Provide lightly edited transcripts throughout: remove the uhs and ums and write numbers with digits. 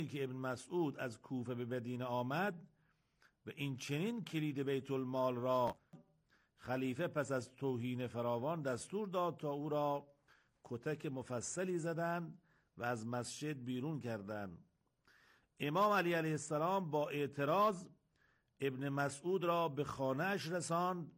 که ابن مسعود از کوفه به مدینه آمد و این چنین کلید بیت المال را خلیفه پس از توهین فراوان دستور داد تا او را کتک مفصلی زدند و از مسجد بیرون کردند. امام علی علیه السلام با اعتراض ابن مسعود را به خانه‌اش رساند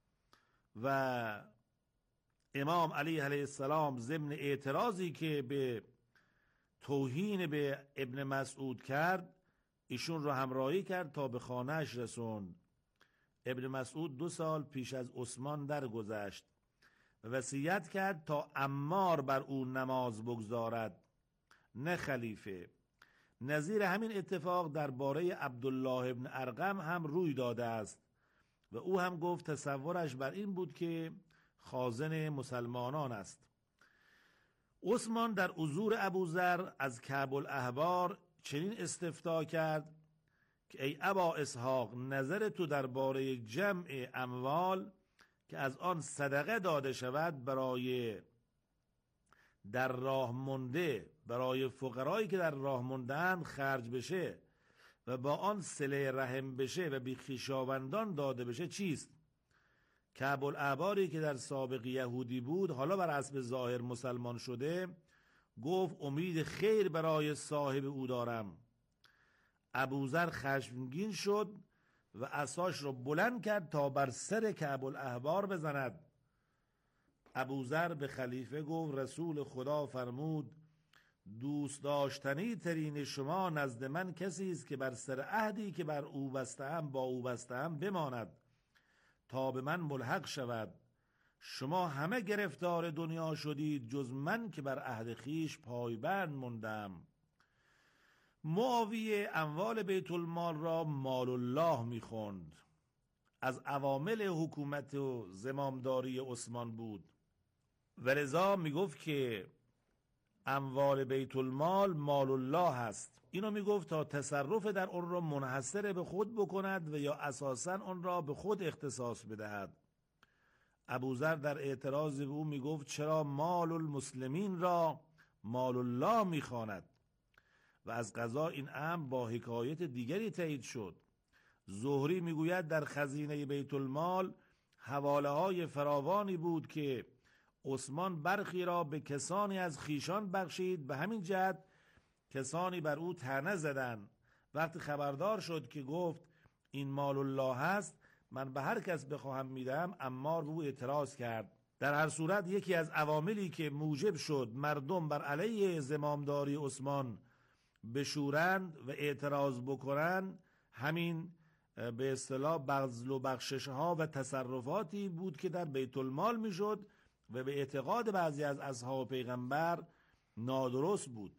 و امام علی علیه السلام ضمن اعتراضی که به توهین به ابن مسعود کرد ایشون رو همراهی کرد تا به خانه‌اش رسوند. ابن مسعود 2 سال پیش از عثمان درگذشت و وصیت کرد تا عمار بر او نماز بگزارد نه خلیفه. نظیر همین اتفاق درباره عبدالله ابن ارقم هم روی داده است و او هم گفت تصورش بر این بود که خازن مسلمانان است. عثمان در حضور ابوذر از کعب الاحبار چنین استفتاء کرد که ای ابا اسحاق، نظر تو درباره جمع اموال که از آن صدقه داده شود برای در راه مونده، برای فقرایی که در راه مونده‌اند خرج بشه و با آن صله رحم بشه و بی خویشاوندان داده بشه چیست؟ کعب الاحباری که در سابق یهودی بود حالا بر حسب ظاهر مسلمان شده گفت امید خیر برای صاحب او دارم. ابوذر خشمگین شد و عصاش را بلند کرد تا بر سر کعب الاحبار بزند. ابوذر به خلیفه گفت رسول خدا فرمود دوست داشتنی ترین شما نزد من کسی است که بر سر عهدی که بر او بسته‌ام با او بسته‌ام بماند تا به من ملحق شود. شما همه گرفتار دنیا شدید جز من که بر عهد خیش پایبند موندم. معاویه اموال بیت المال را مال الله می‌خواند. از عوامل حکومت و زمامداری عثمان بود و لذا میگفت که اموال بیت المال مال الله هست. اینو میگفت تا تصرف در اون را منحصر به خود بکند و یا اساساً اون را به خود اختصاص بدهد. ابوذر در اعتراض به او میگفت چرا مال المسلمین را مال الله میخواند و از قضا این امر با حکایت دیگری تایید شد. زهری میگوید در خزینه بیت المال حواله های فراوانی بود که عثمان برخی را به کسانی از خیشان بخشید. به همین جهت کسانی بر او طعنه زدند. وقتی خبردار شد که گفت این مال الله هست من به هر کس بخواهم میدم، عمار به او اعتراض کرد. در هر صورت یکی از عواملی که موجب شد مردم بر علیه زمامداری عثمان بشورند و اعتراض بکنند همین به اصطلاح بذل و بخشش ها و تصرفاتی بود که در بیت المال میشد و به اعتقاد بعضی از اصحاب پیغمبر نادرست بود.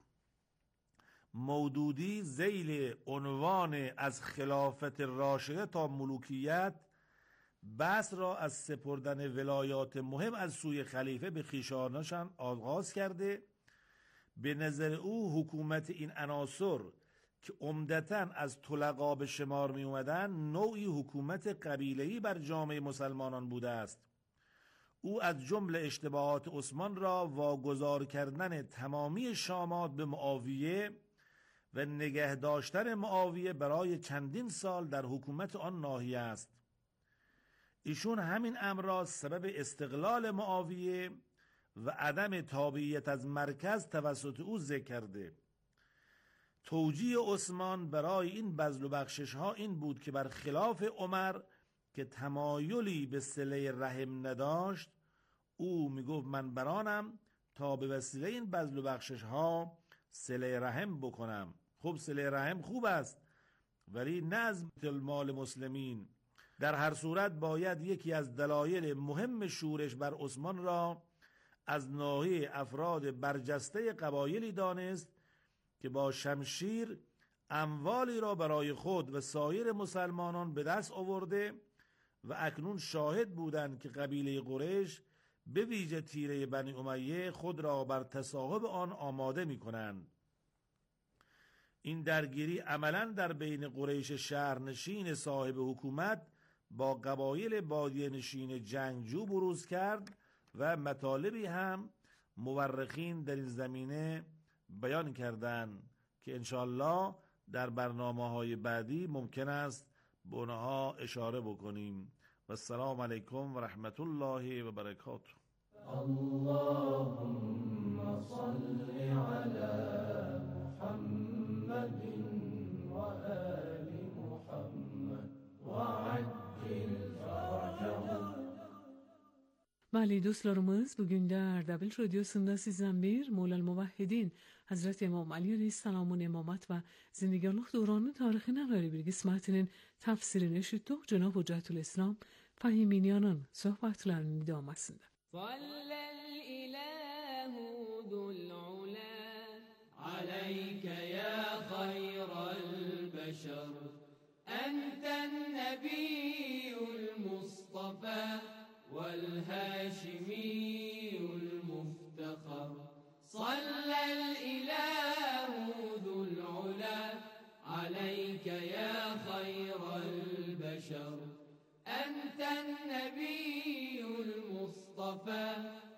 مودودی ذیل عنوان از خلافت راشده تا ملوکیت بحث را از سپردن ولایات مهم از سوی خلیفه به خویشانشان آغاز کرده. به نظر او حکومت این عناصر که عمدتاً از طلقا به شمار می اومدن نوعی حکومت قبیله‌ای بر جامعه مسلمانان بوده است. او از جمله اشتباهات عثمان را واگذار کردن تمامی شامات به معاویه و نگه داشتن معاویه برای چندین سال در حکومت آن ناحیه است. ایشون همین امر را سبب استقلال معاویه و عدم تابعیت از مرکز توسط او ذکر کرده. توجیه عثمان برای این بذل و بخشش ها این بود که بر خلاف عمر که تمایلی به صله رحم نداشت، او میگفت من برانم تا به وسیله این بذل و بخشش ها صله رحم بکنم. خب صله رحم خوب است ولی نه از مال مسلمین. در هر صورت باید یکی از دلایل مهم شورش بر عثمان را از ناحیه افراد برجسته قبایلی دانست که با شمشیر اموالی را برای خود و سایر مسلمانان به دست آورده و اکنون شاهد بودند که قبیله قریش به ویژه تیره بنی امیه خود را بر تصاحب آن آماده می کنند. این درگیری عملاً در بین قریش شهرنشین صاحب حکومت با قبایل بادیه نشین جنگجو بروز کرد و مطالبی هم مورخین در این زمینه بیان کردند که انشاءالله در برنامه‌های بعدی ممکن است به اونها اشاره بکنیم. و السلام علیکم و رحمت الله و برکاته. اللهم صل على محمد و آل محمد و عجل فرجهم. Bəli, dostlarımız, bugün də Ərdəbil Radiosunda sizdən bir Mola Muvahhidin Hazreti İmam Ali Aleyhisselam'ın imamat ve zindegarlıq dövrünün tarixindən ayrı bir qismətinin təfsirini eşitdik. Cenab-ı Hüccətülislam Fahiminiyanın söhbətlərinin idaməsində. Sallal-ilahu zul-ula alayka ya khayral-bashar enten-nebiyyul-mustafa والهاشمي المفتخر صلى الإله ذو العلا عليك يا خير البشر أنت النبي المصطفى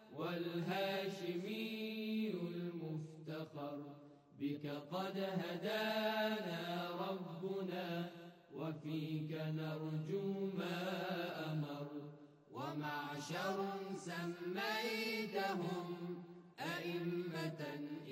والهاشمي المفتخر بك قد هدانا ربنا وفيك نرجو ما أمر ومعشر سميتهم أئمة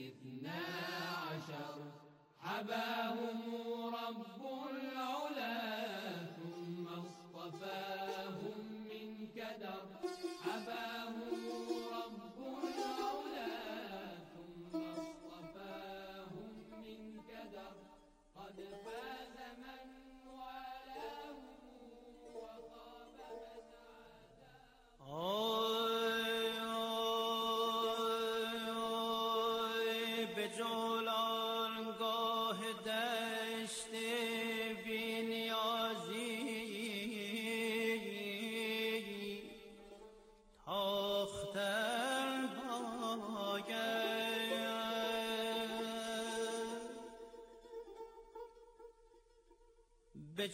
12 حباهم رب العلا ثم اصطفاهم من كدر حباهم رب العلا ثم اصطفاهم من كدر قد فاز من والاه وخاب من به جولانگاه دشت بی‌نیازی تاختن باید به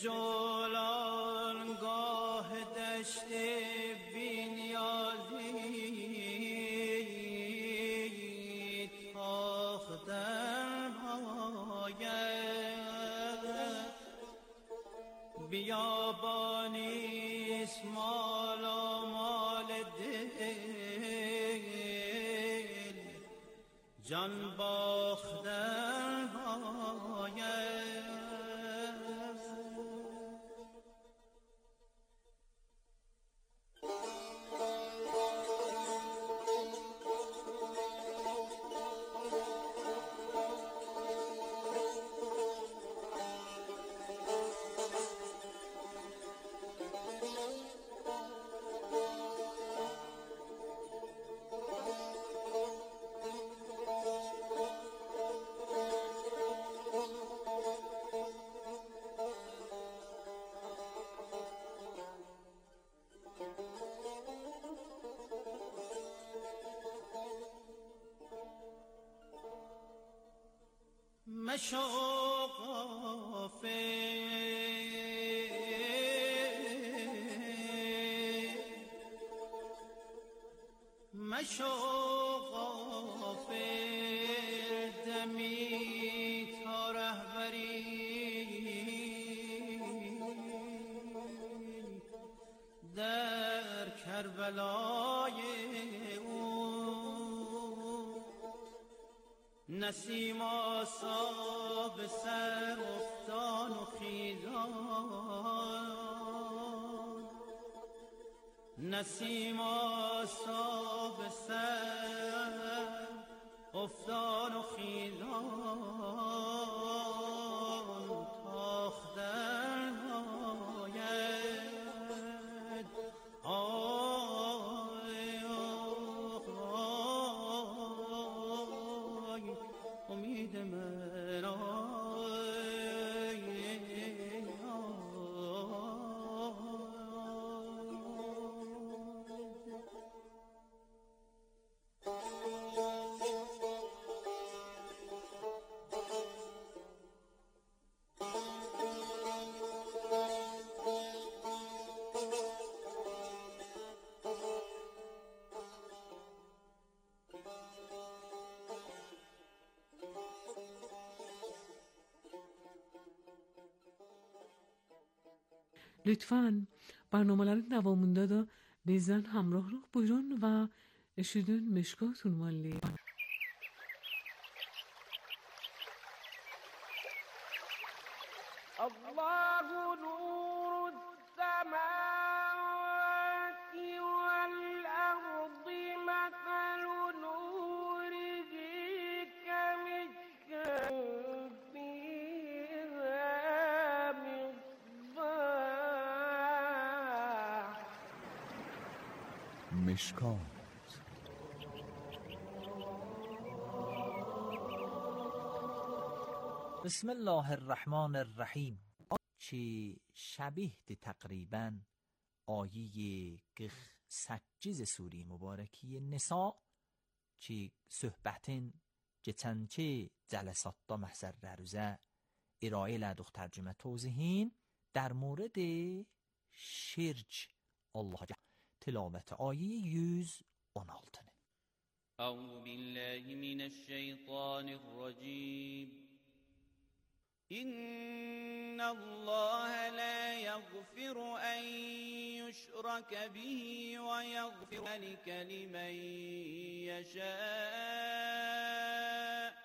جولانگاه دشت بیابانیست مال و مال دل جان باختن باید مشو غافل دمی تا رهبری در کربلای نسیم آسا به سر افتان و خیزان نسیم آسا به سر افتان و خیزان تاختن آید امید من Lütfen barnamelerin devamında da bizden hamrohluk buyurun ve eşidin Meşkat Unvanlı. الله نور السماوات والأرض مثل نوره كمشكاة فيها مصباح مشکات. بسم الله الرحمن الرحیم. چی شبیه تقریبا آیه گخ سجز سوری مبارکی نساء چی صحبتین جتنچه جلسات دا محضر رروزه ارائه لدخ ترجمه توضیحین در مورد شرک الله تلاوت آیه 116. أعوذ بالله من الشيطان الرجيم. إن الله لا يغفر أن يشرك به ويغفر ذلك لمن يشاء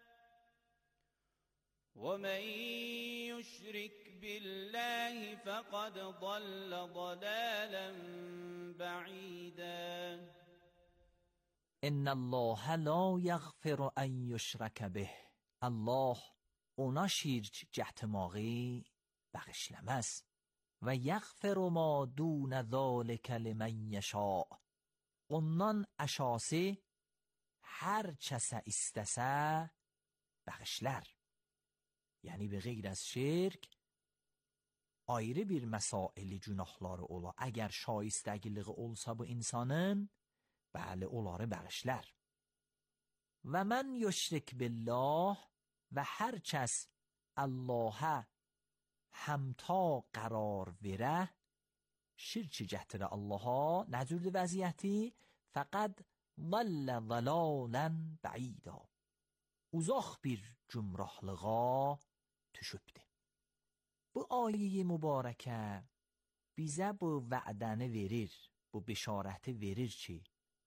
ومن يشرك بالله فقد ضل ضلالا بعيدا. ان الله لا یغفر ان یشرک به. الله اونا شیرک جهتماغی بغشلمز و یغفر ما دون ذالک لمن یشاء. ondan aşası her çese istese bağışlar. Yani به غیر از şirk ayrı bir mesaili günahları ola. Eğer şaistəgiliği olsa bu insanın bəli onları bağışlar. Və mən yüşrik billah و هر کس الله همتا قرار وره شرک جهتر الله نجورد وضعیتی فقط ضل ضلالا بعیدا. uzaq bir cümrahlığa düşübdü. Bu ayeyi mübarəkə bizə bu vədəni verir, bu bişarəti verir ki,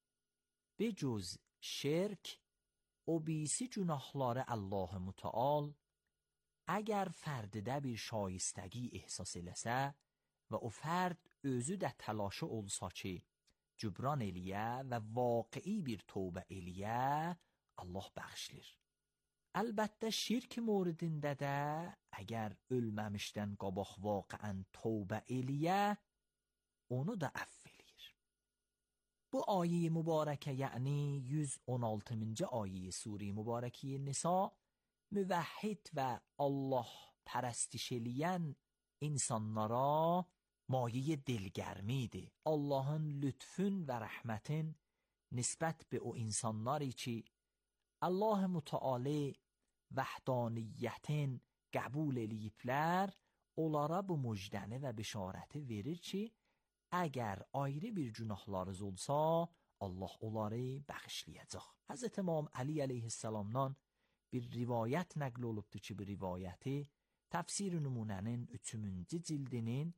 bicüz şirk o birisi günahları Allah Müteal اگر فرد ده bir şayistəgi ehsas eləsə və o fərd özü də təlaşı olsa ki cübran eləyə və vaqi'i bir tövbə eləyə Allah bəxşlir. Əlbəttə şirk موردində də əgər ölməmişdən qabaq vaqiən tövbə eləyə onu da əff eləyir. Bu ayə mübarəkə yəni 116-cı ayə sure mübarəki Nisa müvəhhid və Allah pərəstiş eləyən insanlara maye dilgərmidir. Allahın lütfün və rəhmətin nisbət be o insanları ki Allah Müteala vəhdaniyyətin qəbul eləyiblər, onlara bu müjdəni və bişarəti verir ki əgər ayrı bir günahlarınız olsa Allah onları bəxşləyəcək. Həzrət İmam Ali əleyhissalamdan bir rivayət nəql olubdur ki, bu rivayəti Təfsir Nümunənin 3-cü cildinin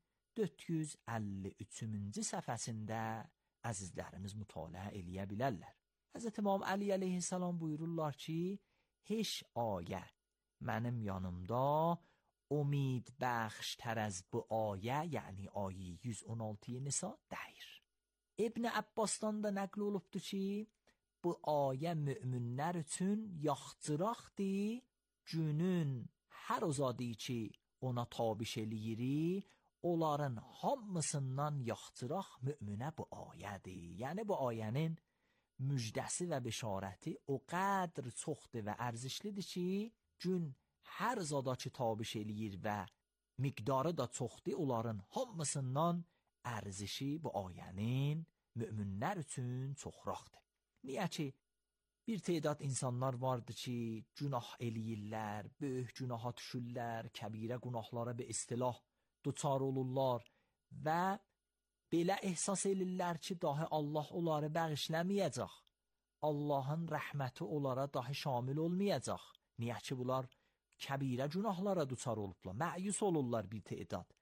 453-cü səhifəsində əzizlərimiz mütaliə eləyə bilərlər. Həzrət İmam Ali əleyhissalam buyururlar ki, heç ayə mənim yanımda umid bəxştər az bu ayə, yəni ayə 116 Nisa deyir. İbn Abbasdan da nəql olubdur ki, bu ayə müminlər üçün yaxçıraqdır, günün hər uzadı ki ona tabiş eləyiri, onların hamısından yaxçıraq müminə bu ayədir. Yəni bu ayənin müjdəsi və bişarəti o qədr çoxdur və ərzişlidir ki, gün hər zada ki tabiş eləyir və miqdarı da çoxdur, onların hamısından ərzişi bu ayənin müminlər üçün çoxraqdır. Niyə ki, bir tedad insanlar vardı ki, günah eləyirlər, böyük günaha düşürlər, kəbirə günahlara bir istilah duçar olurlar və belə ehsas elirlər ki, dahi Allah onları bəğişləməyəcək, Allahın rəhməti onlara dahi şamil olmayacaq. Niyə ki, bunlar kəbirə günahlara duçar olublar, məyus olurlar bir tedad.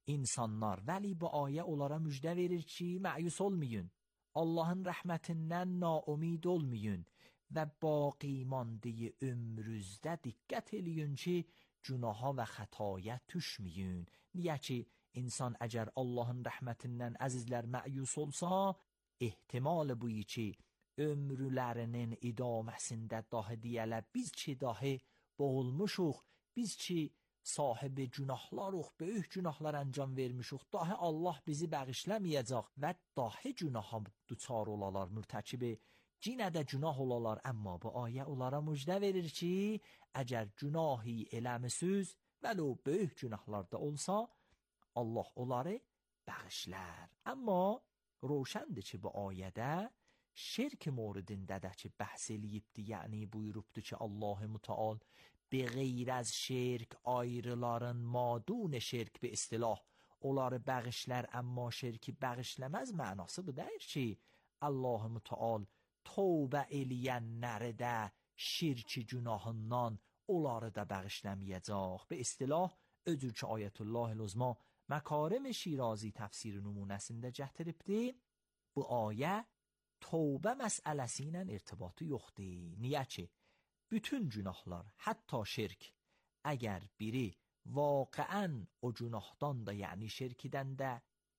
insanlar. Vəli bu ayə onlara müjdə verir ki, məyus olmayın. Allahın rəhmətindən naumid olmayın və baqi mandığı ömrünüzdə diqqət eləyin ki, günaha və xətaya düşməyin. Niyə ki, insan əgər Allahın rəhmətindən əzizlər məyus olsa, ehtimal buyi ki, ömrlərinin idaməsində dahi deyələ biz ki dahi boğulmuşuq, biz ki sahibi günahlarıq, böyük günahlar əncam vermişuq, dahi Allah bizi bəğişləməyəcək və dahi günaha duçar olalar, mürtəkibi cinə də günah olalar. Amma bu ayə onlara müjdə verir ki, əgər günahi eləmisiniz, vəli o böyük günahlarda olsa, Allah onları bəğişlər. Amma roşəndir ki, bu ayədə şirk موردində də ki bəhs eləyibdi, yəni buyurubdu ki, Allah Müteal به غیر از şirk ayrıların madun şirk به istilah onları bəğişlər, amma şirki bəğişləməz mənası bu deyir ki, Allah Müteal tövbə eləyənləri də şirki günahından onları da bəğişləməyəcək. Be istilah öcür ki Ayətullah Uzma Məkarim Şirazi təfsir nümunəsində gətiribdi. Bu ayə tövbə məsələsi ilə irtibatı yoxdur. Niyə ki? Bütün günahlar, hətta şirk, əgər biri vaqiən o günahdan da, yəni şirkidən də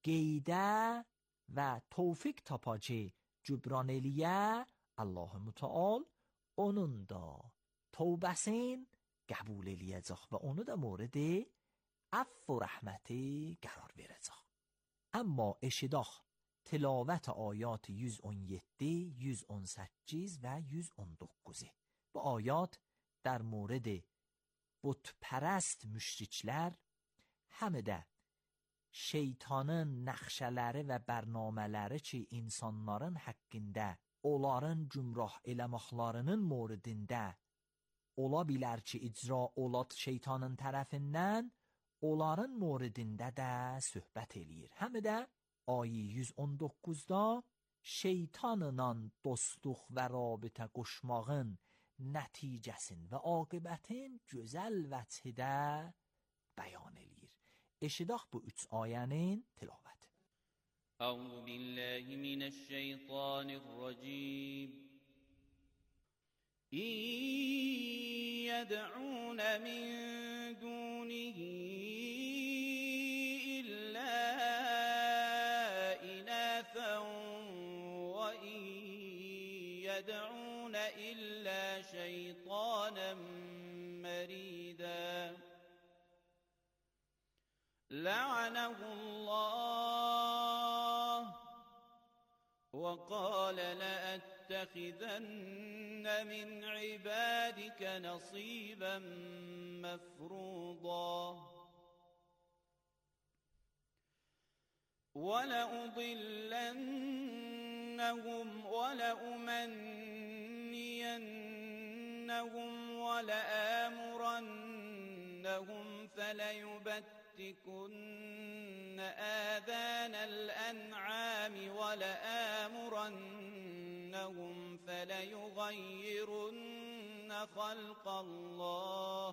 qeydə və tövfiq tapa ki, cübran eləyə, Allah Müteal onun da tövbəsin qəbul eləyəcək və onu da mورد عفو و رحمتی قرار verəcək. Amma eşidək tilavət ayat 117, 118 və 119. Bu ayat در مورد بت پرست müşriklər, həm də şeytanın nəxşələri və bərnamələri ki, insanların haqqında onların gümrah eləməklərinin موردində ola bilər ki, icra olat şeytanın tərəfindən, onların موردində də söhbət eləyir. Həm də ayə 119-da şeytanla dostluq və rabitə qoşmağın nəticəsin və aqibətin gözəl vəcidə bəyan eləyir. Eşidək bu 3 ayənin tilavəti. أعوذ بالله من الشيطان الرجيم إن يدعون من دونه إلا إناثا وإن يدعون إلا شيطانا مريدا لعنه الله وقال لأتخذن من عبادك نصيبا مفروضا ولأضلنهم ولأمنينهم ولآمرنهم فليبتكن آذان الأنعام ولآمرنهم فليغيرن خلق الله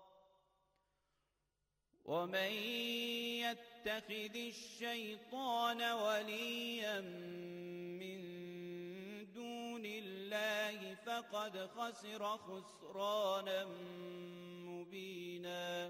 ومن يتخذ الشيطان وليا من دون الله فقد خسر خسرانا مبینا.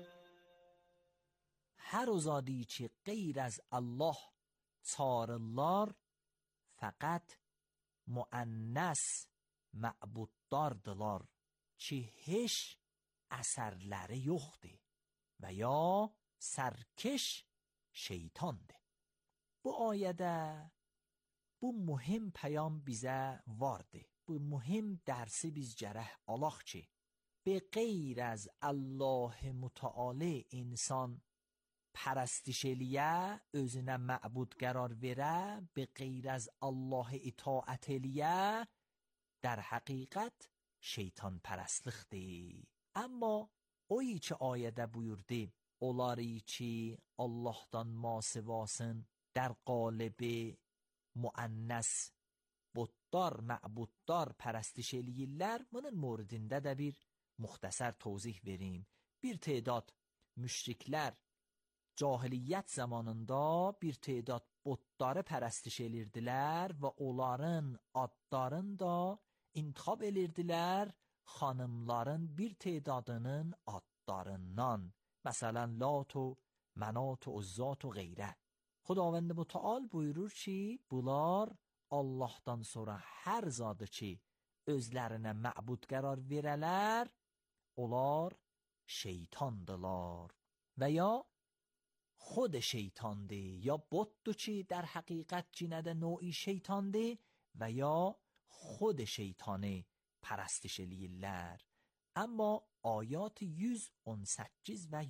هر زادی که غیر از الله çağırırlar fəqət müənnas məbuddardılar ki heç əsərləri yoxdur və ya sərkeş şeytandır. Bu ayədə bu mühim pəyam bizə vardı. Bu mühim dərsi biz gərək alaq ki, به غیر از الله متعال insan پرستش eliyə, özünə məbud qərar verə, به غیر از الله اطاعت eliyə, در حقیقت şeytan pərəstlikdir. Amma oyu ki ayədə buyurdu, onları ki Allah'tan masivasın در قالب müənnas بوددار معبوددار پرستش eləyirlər. Bunun موردində də bir muxtəsər tozih vereyim. Bir تعداد müşriklər cahiliyyət zamanında bir tedad botları pərəstiş edirdilər və onların adlarını da intixab edirdilər xanımların bir tedadının adlarından. Məsələn, Lat و Mənat و Uzzat و غیره. Xudavənd mütəal buyurur ki, bunlar Allahdan sonra hər zadı ki özlərinə məbud qərar verələr, onlar şeytandılar və ya خود şeytandı یا بودو چی در حقیقت cinədə نوعی şeytandı və ya خود şeytanı pərəstiş eləyirlər. Amma ayat 118 və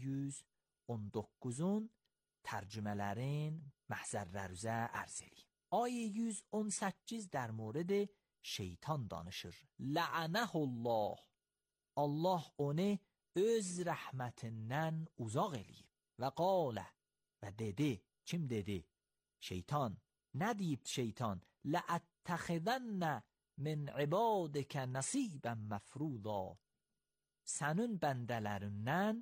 119-un tərcümələrin məhzərlərüzə ərz eləyim. Ayə 118 در مورد şeytan danışır. لعنه الله. Allah onu öz rəhmətindən uzaq eləyib. Və qalə və dedi, kim dedi? Şeytan. Nə deyib şeytan? لَأَتَّخِذَنَّ مِنْ عِبَادِكَ نَصِيبًا مَفْرُوضًا. Sənin bəndələrindən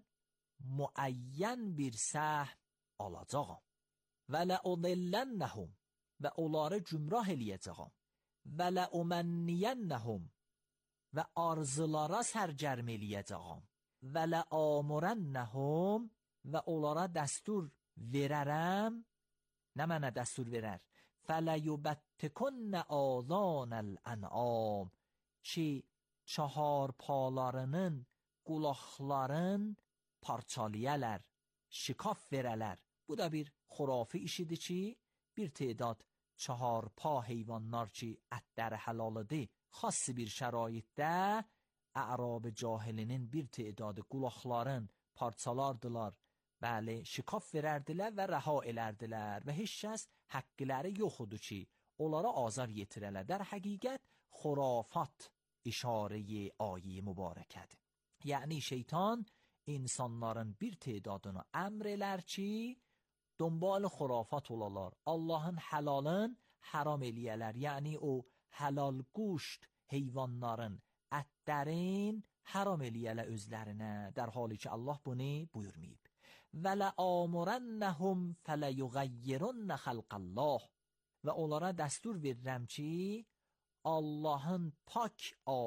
müəyyən bir səhm alacağam. Və لَأُضِلَّنَّهُمْ. Və onları cümrah eləyəcəyəm. Və لَأُمَنِّيَنَّهُمْ. Və arzulara sərgərm eləyəcəyəm. Və لَآمُرَنَّهُمْ. Və onlara dəstur verərəm. Nə mənə dəstur verər? فَلَيُبَتِّكُنَّ آذَانَ الْأَنْعَامِ. Ki çahar palarının qulaqların parçalayələr, şikaf verələr. Bu da bir xurafi işidir ki, bir tedad çahar pa heyvanlar ki ətləri halalıdır, xas bir şəraitdə ərab cahilinin bir tedadı qulaqların parçalardılar, bəli, şikaf verərdilər və rəha elərdilər və heç kəs həqqləri yoxudur ki, onlara azar yetirələr. در həqiqət xurafat işarəyi ayə mübarəkədir. Yəni şeytan insanların bir tedadını əmr elər ki, dönbal xurafat olalar. Allahın həlalın haram eləyələr. Yəni o halal quşt heyvanların ətlərin haram eləyələr özlərinə. در حالی ki Allah bunu buyurmayıb. Və لَآمُرَنَّهُمْ فَلَيُغَيِّرُنَّ خَلْقَ اللّٰهِ. Və onlara dəstur verirəm ki, Allahın pak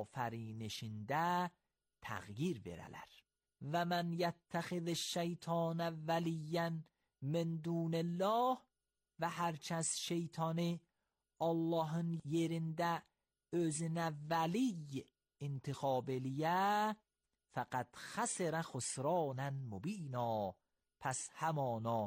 afərinişində təğyir verələr. Və mən yəttəxid şeytanə vəliyyən min dunillah. Və hər kəs şeytanı Allahın yerində özünə vəliy intixab eləyə, fəqəd xəsrə xusranən mübina. Pəs həmana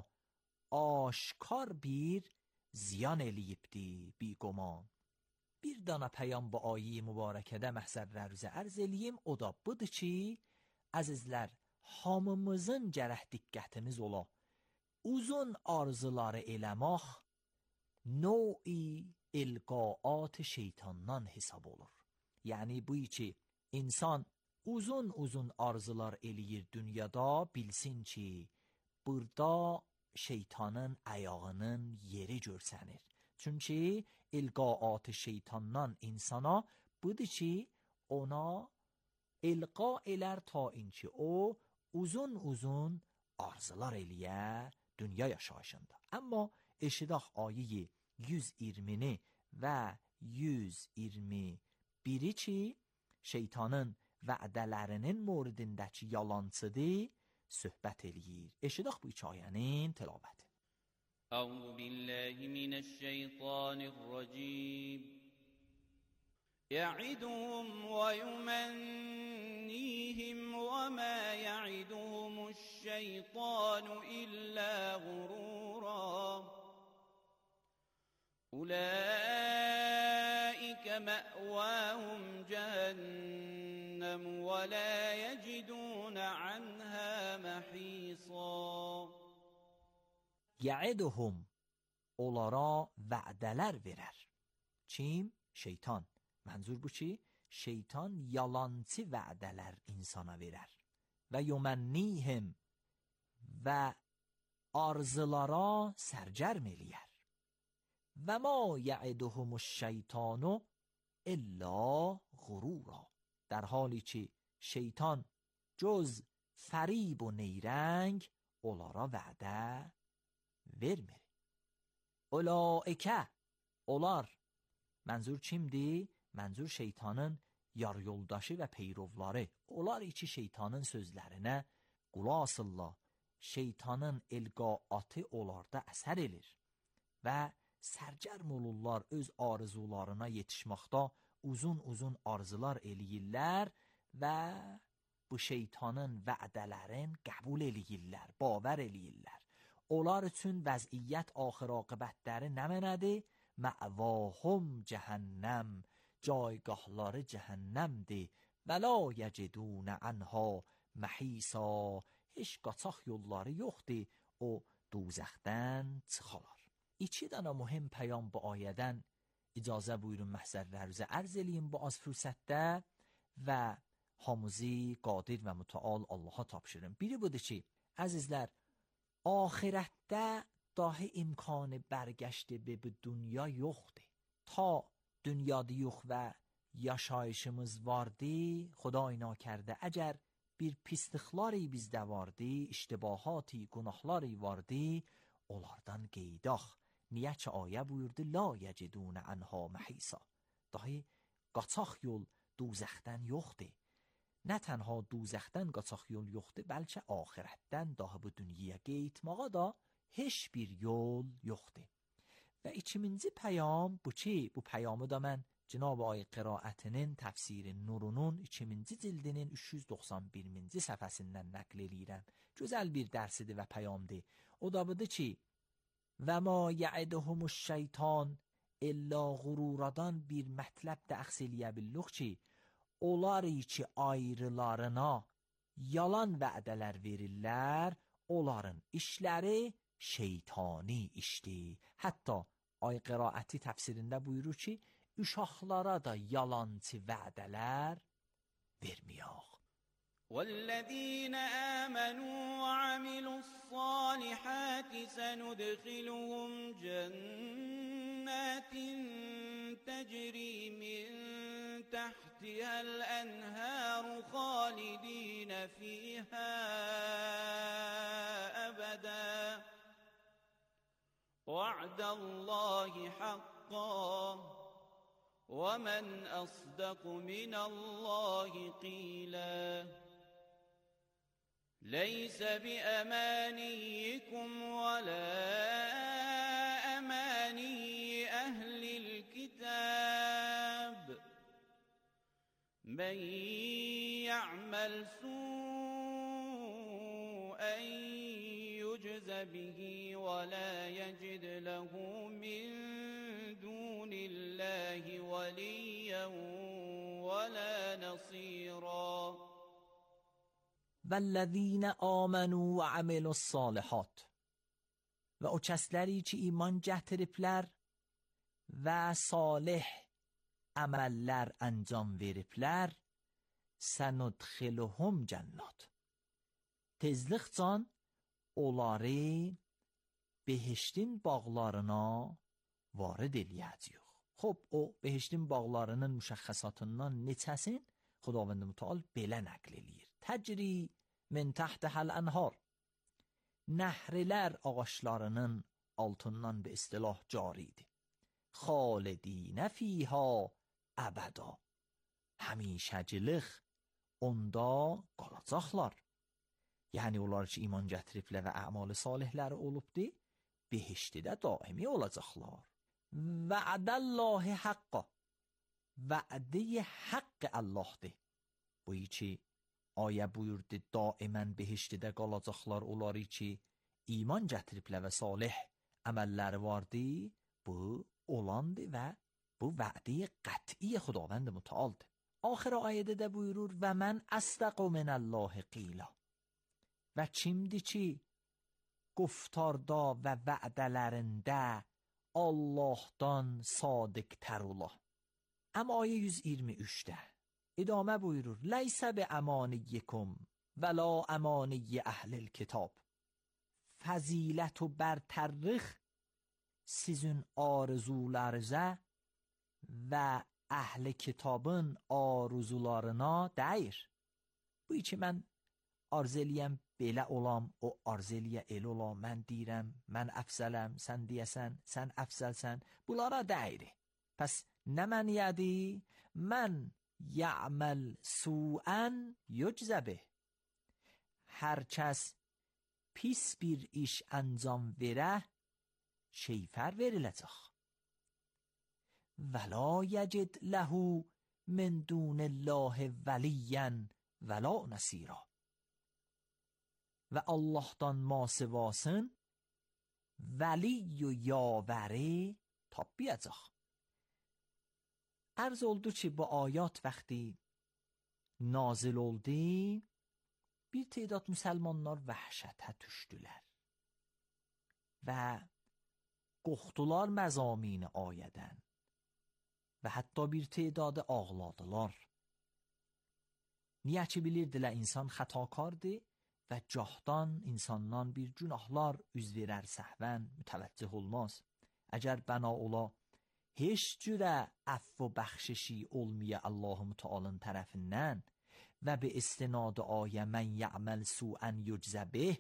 aşkar bir ziyan eləyibdi biqoman. Bir dana pəyam bu ayə mübarəkədə məhzərlərüzə ərz eləyim. O da budur ki, əzizlər, hamımızın gərək diqqətimiz ola. Uzun arzuları eləmək نوعی القاءات şeytandan hesab olur. Yəni bu ki insan uzun arzular eləyir dünyada, bilsin ki burada şeytanın ayağının yeri görsənir. Çünki ilqaat şeytandan insana budur ki ona ilqa elər ta inki o uzun arzular eləyə dünya yaşayışında. Amma eşidaq ayəyi 120-ni və 121-i ki şeytanın vədələrinin moridindəki yalancıdır, söhbət eləyir. Eşidaq bu iki ayənin tilavəti. أعوذ بالله من الشيطان الرجيم يعدهم ويمنيهم وما يعدهم الشيطان إلا غرورا أولئك مأواهم جهنم ولا يجدون عنها محيصا یعدهم onlara vədələr verər. Kim? Şeytan. Mənzur bu ki, şeytan yalancı vədələr insana verər. Və yumennihim və arzulara sərgərm eləyər. Və ma yə'iduhumus şeytanu illa غرورا. در حالی که şeytan cöz fərib و neyrəng onlara vədə vermir. Ulaikə, onlar, mənzur kimdir? Mənzur şeytanın yar yoldaşı və peyrovları. Onlar içi şeytanın sözlərinə qulaq asırlar. Şeytanın elqaatı onlarda əsər elir və sərgərm olurlar öz arzularına yetişməkdə, uzun arzular eləyirlər və bu şeytanın vədələrin qəbul eləyirlər, bavər eləyirlər. Onlar üçün vəziyyət axir aqibətləri nə mənədir? Məvahum cəhənnəm, caygahları cəhənnəmdir. Və la yecidun anha məhisa, heç qaçaq yolları yoxdur, o dozəxdən çıxalar. İki dənə mühüm peyam bu ayədən icazə buyurun məhzərlərinizə ərz eləyim bu az fürsətdə və hamızi qadir və mütəal Allaha tapşırın. Biri budur ki, əzizlər, ahirətdə dahi imkanı bərgəşdi be bu dünya yoxdur. Ta dünyada yox və yaşayışımız vardı, Xuday nakərdə əgər bir pislikləri bizdə vardı, iştibahati, günahları vardı, onlardan qeydaq. Niyə ki ayə buyurdu, la yecidun anha məhisa. Dahi qaçaq yol dozəxdən yoxdur. Nə tənha dozəxdən qaçaq yol yoxdur, bəlkə ahirətdən daha bu dünyaya qeytmağa da heç bir yol yoxdur. Və ikinci peyam bu ki, bu peyamı da mən Cenab-ı Ay qiraətinin təfsirin Nurunun 2-ci cildinin 391-ci səhifəsindən nəql eləyirəm. Gözəl bir dərsidir və peyamdır. O da budur ki, və ma yəidəhumuş şeytan illa qururadan bir mətləb də əxs eləyə billuq ki, onlar ki ayrılarına yalan vədələr verirlər, onların işləri şeytani işdir. Hətta ay qiraəti təfsirində buyurur ki, uşaqlara da yalancı vədələr verməyək. والذين آمنوا وعملوا الصالحات سندخلهم جنات تجري من تحتها الأنهار خالدين فيها أبدا وعد الله حقا ومن أصدق من الله قيلا ليس بأمانيكم ولا أماني أهل الكتاب من يعمل سوءا يجز به ولا يجد له من دون الله وليا ولا نصيرا والذین آمنوا و عملوا الصالحات و o kəsləri ki iman gətiriblər və salih əməllər əncam veriblər, sənudxiluhum cənnat, tezlikcan onları behiştin bağlarına varid eləyəcəyik. Xub, o behiştin bağlarının müşəxxəsatından neçəsin Xudavənd Mütəal belə nəql eləyir. Təcri min təhtəhəl ənhar, nəhrilər ağaçlarının altından bir istilah caridir. Xalidinə fiyha əbəda, həmişəcilik onda qalacaqlar. Yəni onlar ki iman gətiriblər və əmal salihləri olubdur, behiştidə daimi olacaqlar. Vədəllahi haqqa, vədi haqq Allahdır. Bu ki ayə buyurdu daimən behiştidə qalacaqlar onları ki iman gətiriblər və salih əməlləri vardı, bu olandı və bu vədi qəti Xudavənd Mütəaldır. Axir ayədə də buyurur və mən əstəqu minəllahi qila, və kimdir ki guftarda və vədələrində Allahdan sadiqtər ola. Amma ayə 123-də idamə buyurur leysə bi əmaniyyikum və la əmaniyyi əhlil kitab, fəzilət و برترlik sizin arzularınıza və əhl-i kitabın arzularına deyir. Bu ki mən arz eləyəm belə olam, o arz eləyə el ola, mən deyirəm, mən əfsələm, sən deyəsən, sən əfsəlsən, bunlara dəyri. Pəs nə məniyyədi? Mən ya'məl su'ən yüczəbih. Hər kəs pis bir iş anjam verə, şeyfər veriləcək. Və la yəcid ləhu min dunillah vəliyən və la nəsira. Və Allahdan masivasın vəli و یاوری tapmayacaq. عرض oldu ki bu ayat vəxti nazil oldu, bir تعداد müsəlmanlar vəhşətə düşdülər və qorxdular məzamini ayədən və hətta bir تعداد ağladılar. Niyə ki bilirdilər insan xətakardır və cahdan insandan bir günahlar üz verər səhvən mütəvəccüh olmaz. Əgər bəna ola heç cürə əff və bəxşişi olmaya Allah-u Teala'nın tərəfindən və bi istinad ayə mən ya'məl su'ən yüczəbih,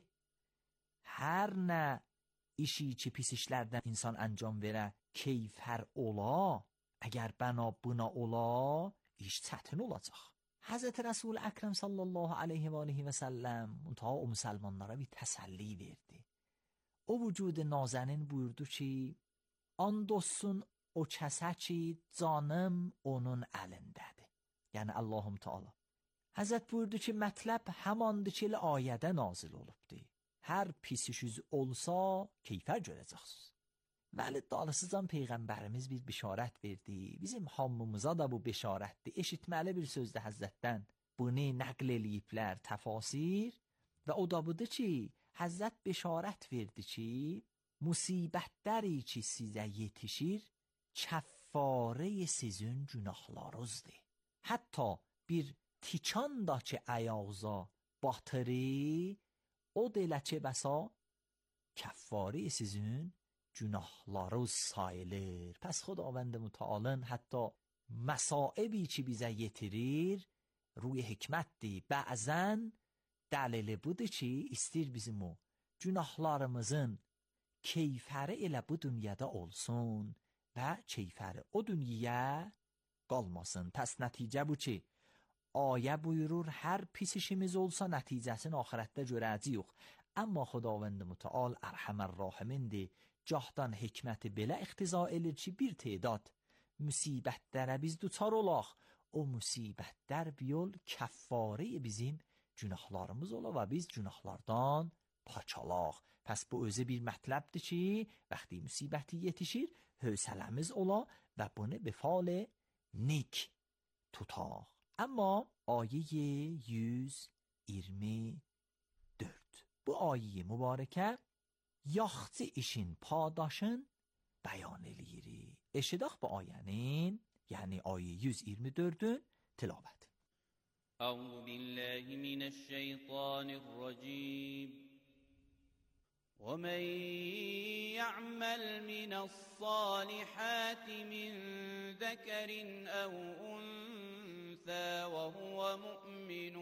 hər nə işi ki pis işlərdən insan əncam verə keyfər ola, əgər bəna buna ola, iş çətin olacaq. Hazreti Resul Ekrem sallallahu aleyhi ve aleyhi ve sellem muntaha o müsəlmanlara bir təsəlli verdi. O vücud nazənin buyurdu ki, and olsun o kəsə ki canım onun əlindədir. Yəni Allahum Teala. Hazret buyurdu ki, mətləb həmandır ki ayədə nazil olubdur. Hər pis işiniz olsa keyfər görəcəksiniz. Vəli dalısızdan Peyğəmbərimiz bir bişarət verdi. Bizim hamımıza da bu bişarətdir. Eşitməli bir sözdür Həzrətdən. Bunu nəql eləyiblər təfasir və o da budur ki, Həzrət bişarət verdi ki, musibətləri ki sizə yetişir, kəffarə sizin günahlarınızdır. Hətta bir tikan da ki əyağıza batırı, o delə ki bəsa kəffarə sizin günahlarınız sayılır. Pəs Xudavənd Mütəalın hətta məsaibi ki bizə yetirir, ruy hikmətdir. Bəzən dəlili budur ki, istir bizim o günahlarımızın keyfəri elə bu dünyada olsun və keyfəri o dünyaya qalmasın. Pəs nəticə bu ki, ayə buyurur, hər pis işimiz olsa nəticəsini axirətdə görəcəyik. Amma Xudavənd Mütəal ərhəmər rahimindir. Cahdan hikməti belə iqtiza edir ki, bir تعداد müsibətlərə biz duçar olaq. O müsibətlər biyol kəffarə bizim günahlarımız ola və biz günahlardan paçalaq. Pəs bu özü bir mətləbdir ki, vəxti müsibəti yetişir, hövsələmiz ola və bunu به فال نیک tutaq. Amma ayə 124 bu ayə mübarəkə yaxçı işin padaşın bəyan eləyir. Eşidək bu ayənin, yəni ayə 124-ün tilavət. أعوذ بالله من الشيطان الرجيم ومن يعمل من الصالحات من ذكر أو أنثى وهو مؤمن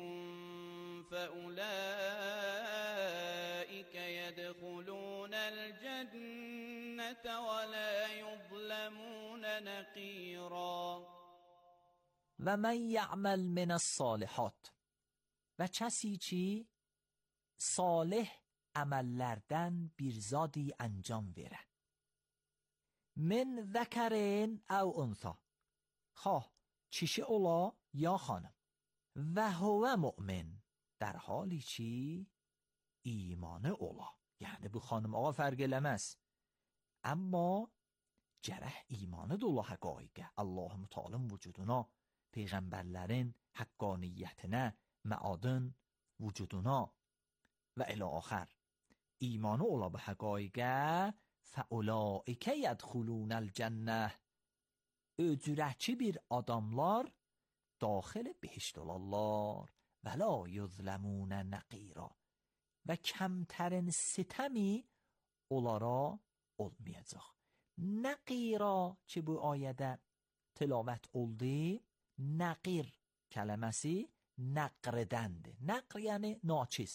فأولئك يدخلون الجنة ولا يظلمون نقيرا. و من یعمل من الصالحات و کسی ki salih əməllərdən bir zadi əncam verə. Min zəkərin əv unsa, xoh kişi ola ya xanım. Və huvə mümin, در حالی ki imanı ola. Yəni bu xanım ağa fərq eləməz. Amma gərək imanı da ola həqaiqə. Allah-u Teala'nın vücuduna, Peyğəmbərlərin haqqaniyyətinə, məadın vücuduna və ilə axər. İmanı ola bu həqaiqə. فَأُولَٰئِكَ يَدْخُلُونَ الْجَنَّةِ öcürəçi bir adamlar daxil behişt olarlar. Və la yuzləmunə nəqira və kəmtərin sitəmi onlara olmayacaq. Nəqira ki bu ayədə tilavət oldu, nəqir kələməsi nəqrdəndir. Nəqr yəni naçiz,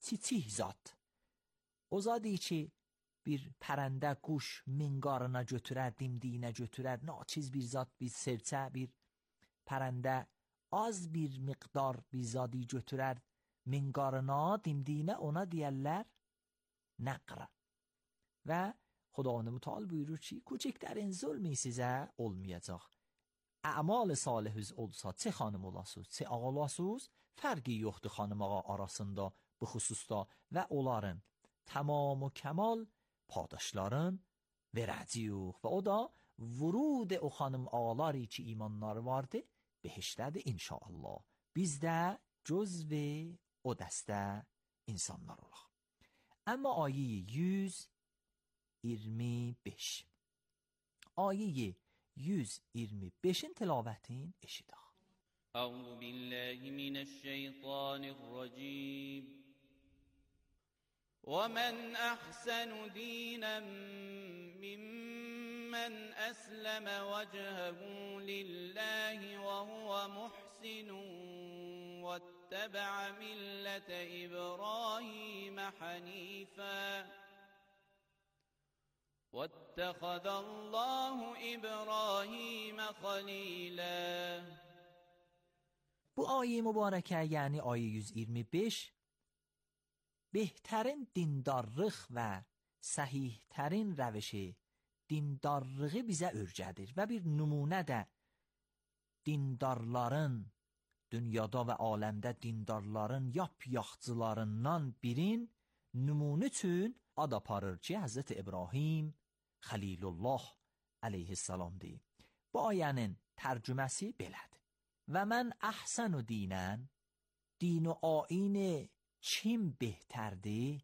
çiçik zat. O zat ki bir pərəndə, quş minqarına götürər, dimdiyinə götürər, naçiz bir zat, bir serçə, bir pərəndə az bir miqdar bir zadı götürər, minqarına, dimdiyinə, ona deyərlər nəqr. Və Xudavand Mütəal buyurur ki, کوچکترین ظلمی sizə olmayacaq. Əmal salihiniz olsa, çə xanım olasınız, çə ağa olasınız, fərqi yoxdur xanım ağa arasında bu xüsusda və onların tamam و kemal padaşların verəcəyik və o da vurud o xanım ağaları ki imanları vardı behiştədir inşallah. Biz də cüzv o dəstə insanlar olaq. Amma ayə 125 ayə 125-in tilavətini eşidək. أعوذ بالله من الشيطان الرجيم ومن أحسن دينا ممن أسلم وجهه لله وهو محسن واتبع ملة إبراهيم حنيفا واتخذ الله إبراهيم خليلا. Bu ayet mübareke yani ayet 125 بهترین dindarlıq və səhihlərin rəvişi dindarlığı bizə öyrədir və bir nümunə də dindarların dünyada və aləmdə dindarların yapyaxçılarından birin nümunə üçün ad aparır ki, Həzrət İbrahim Xəlilullah əleyhissalamdır. Bu ayənin tərcüməsi belədir. Və mən əhsənu dinən, din و آیین چیم بهترdi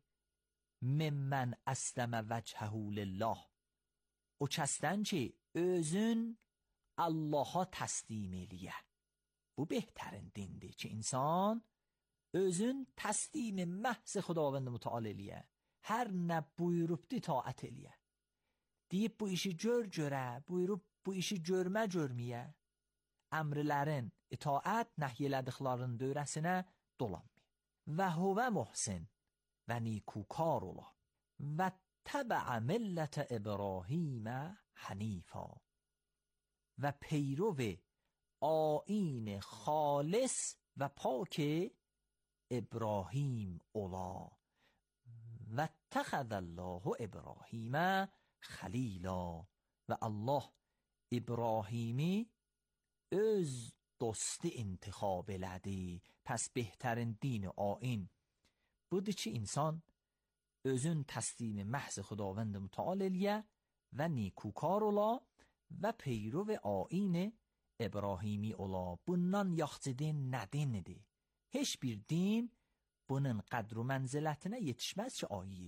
ممن اسلم وجهه لله o kəsdən ki özün Allaha təslim eləyə. Bu behtarin dindir ki insan özün təslimi məhz Xudavand Mütəal eləyə. Hər nə buyurubdu itaət eləyə. Deyib bu işi gör görə, buyurub bu işi görmə görməyə. Əmrlərin itaət, nəhy elədiklərin dövrəsinə dolanmır. و هو محسن و نیکوکار ola و تبع ملت ابراهیم حنیفا و پیرو آیین خالص و پاک ابراهیم ola و اتخذ الله ابراهیم خلیلا و الله ابراهیمی öz dostu intikhab elədi. Pəs behtarin din و آیین budur ki insan özün təslimi məhz Xudavand Mütəal eləyə və nikukar ola və peyrov آیین İbrahimi ola. Bundan yaxşı din nə dindir? Heç bir din bunun qədr و mənzilətinə yetişməz ki ayə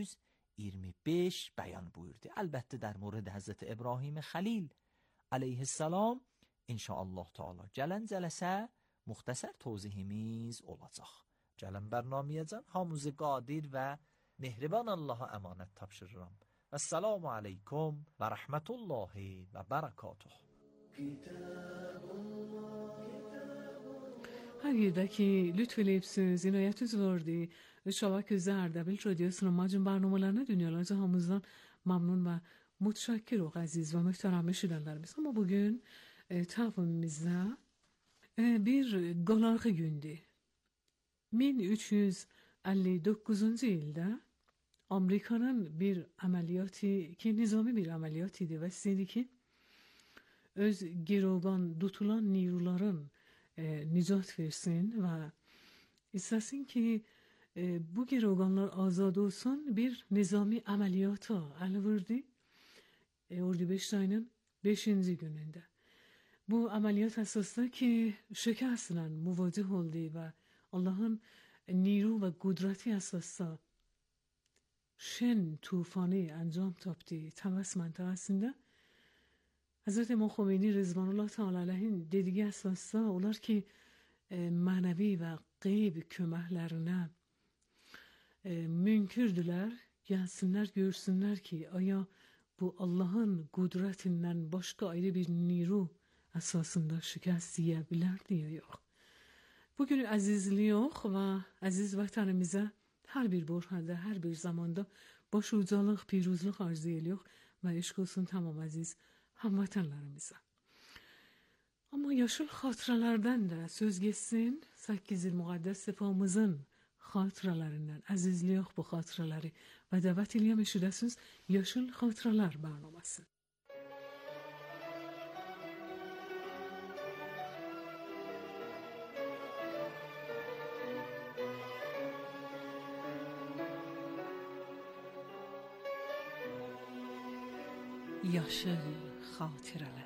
125 bəyan buyurdu. Əlbəttə در مورد Həzrət İbrahim Xəlil əleyhissalam İnşallah Teala gələn cələsə muxtəsər tozihimiz olacaq. Gələn bərnaməyə hamımızı qadir və mehriban Allaha əmanət tapşırıram. Esselamu aleykum və rəhmətullahi və bərəkatuh. Her yerdeki lütfedip inayetiniz vardı. Şabak Zerdabel Radyosu'nun macun barnamalarına dünyalarca hamımızdan memnun ve mutşakkir o aziz ve muhterem eşidenlerimiz. Ama bugün tavımızda bir galargı gündü. 1359 yılda Amerika'nın bir ameliyatı ki nizami bir ameliyatıydı ve istedi ki öz girogan tutulan niruların nicat versin ve istesin ki bu giroganlar azad olsun bir nizami ameliyata el verdi. Ordubehişt ayının 5. gününde. Bu ameliyat esasında ki şikastla muvacih oldu ve Allah'ın نیرو و قدرتی اساسا شن طوفانی انجام تاپتی توس منطقesinde Hazreti İmam Khomeini Rızvan Allah Teala aleyhin dediği esasda olar ki manevi ve gayb köməklərinə münkürdülər, gelsinler görsünler ki aya bu Allah'ın kudretinden başka ayrı bir niru esasında şikast yiyebilir diye yok. Bugün azizliyor ve aziz vatanımıza Hər bir borxanda, hər bir zamanda başucalıq, piruzluq arzu ediyor və eşq olsun tamam əziz hamvətənlərimizə. Amma yaşıl xatirələrdən də söz geçsin, 8 il müqəddəs sefamızın xatirələrindən əzizliyək bu xatirələri və dəvət eləyəm eşidəsiniz Yaşıl Xatirələr bərnaməsi. Yaşıl Xatirələr.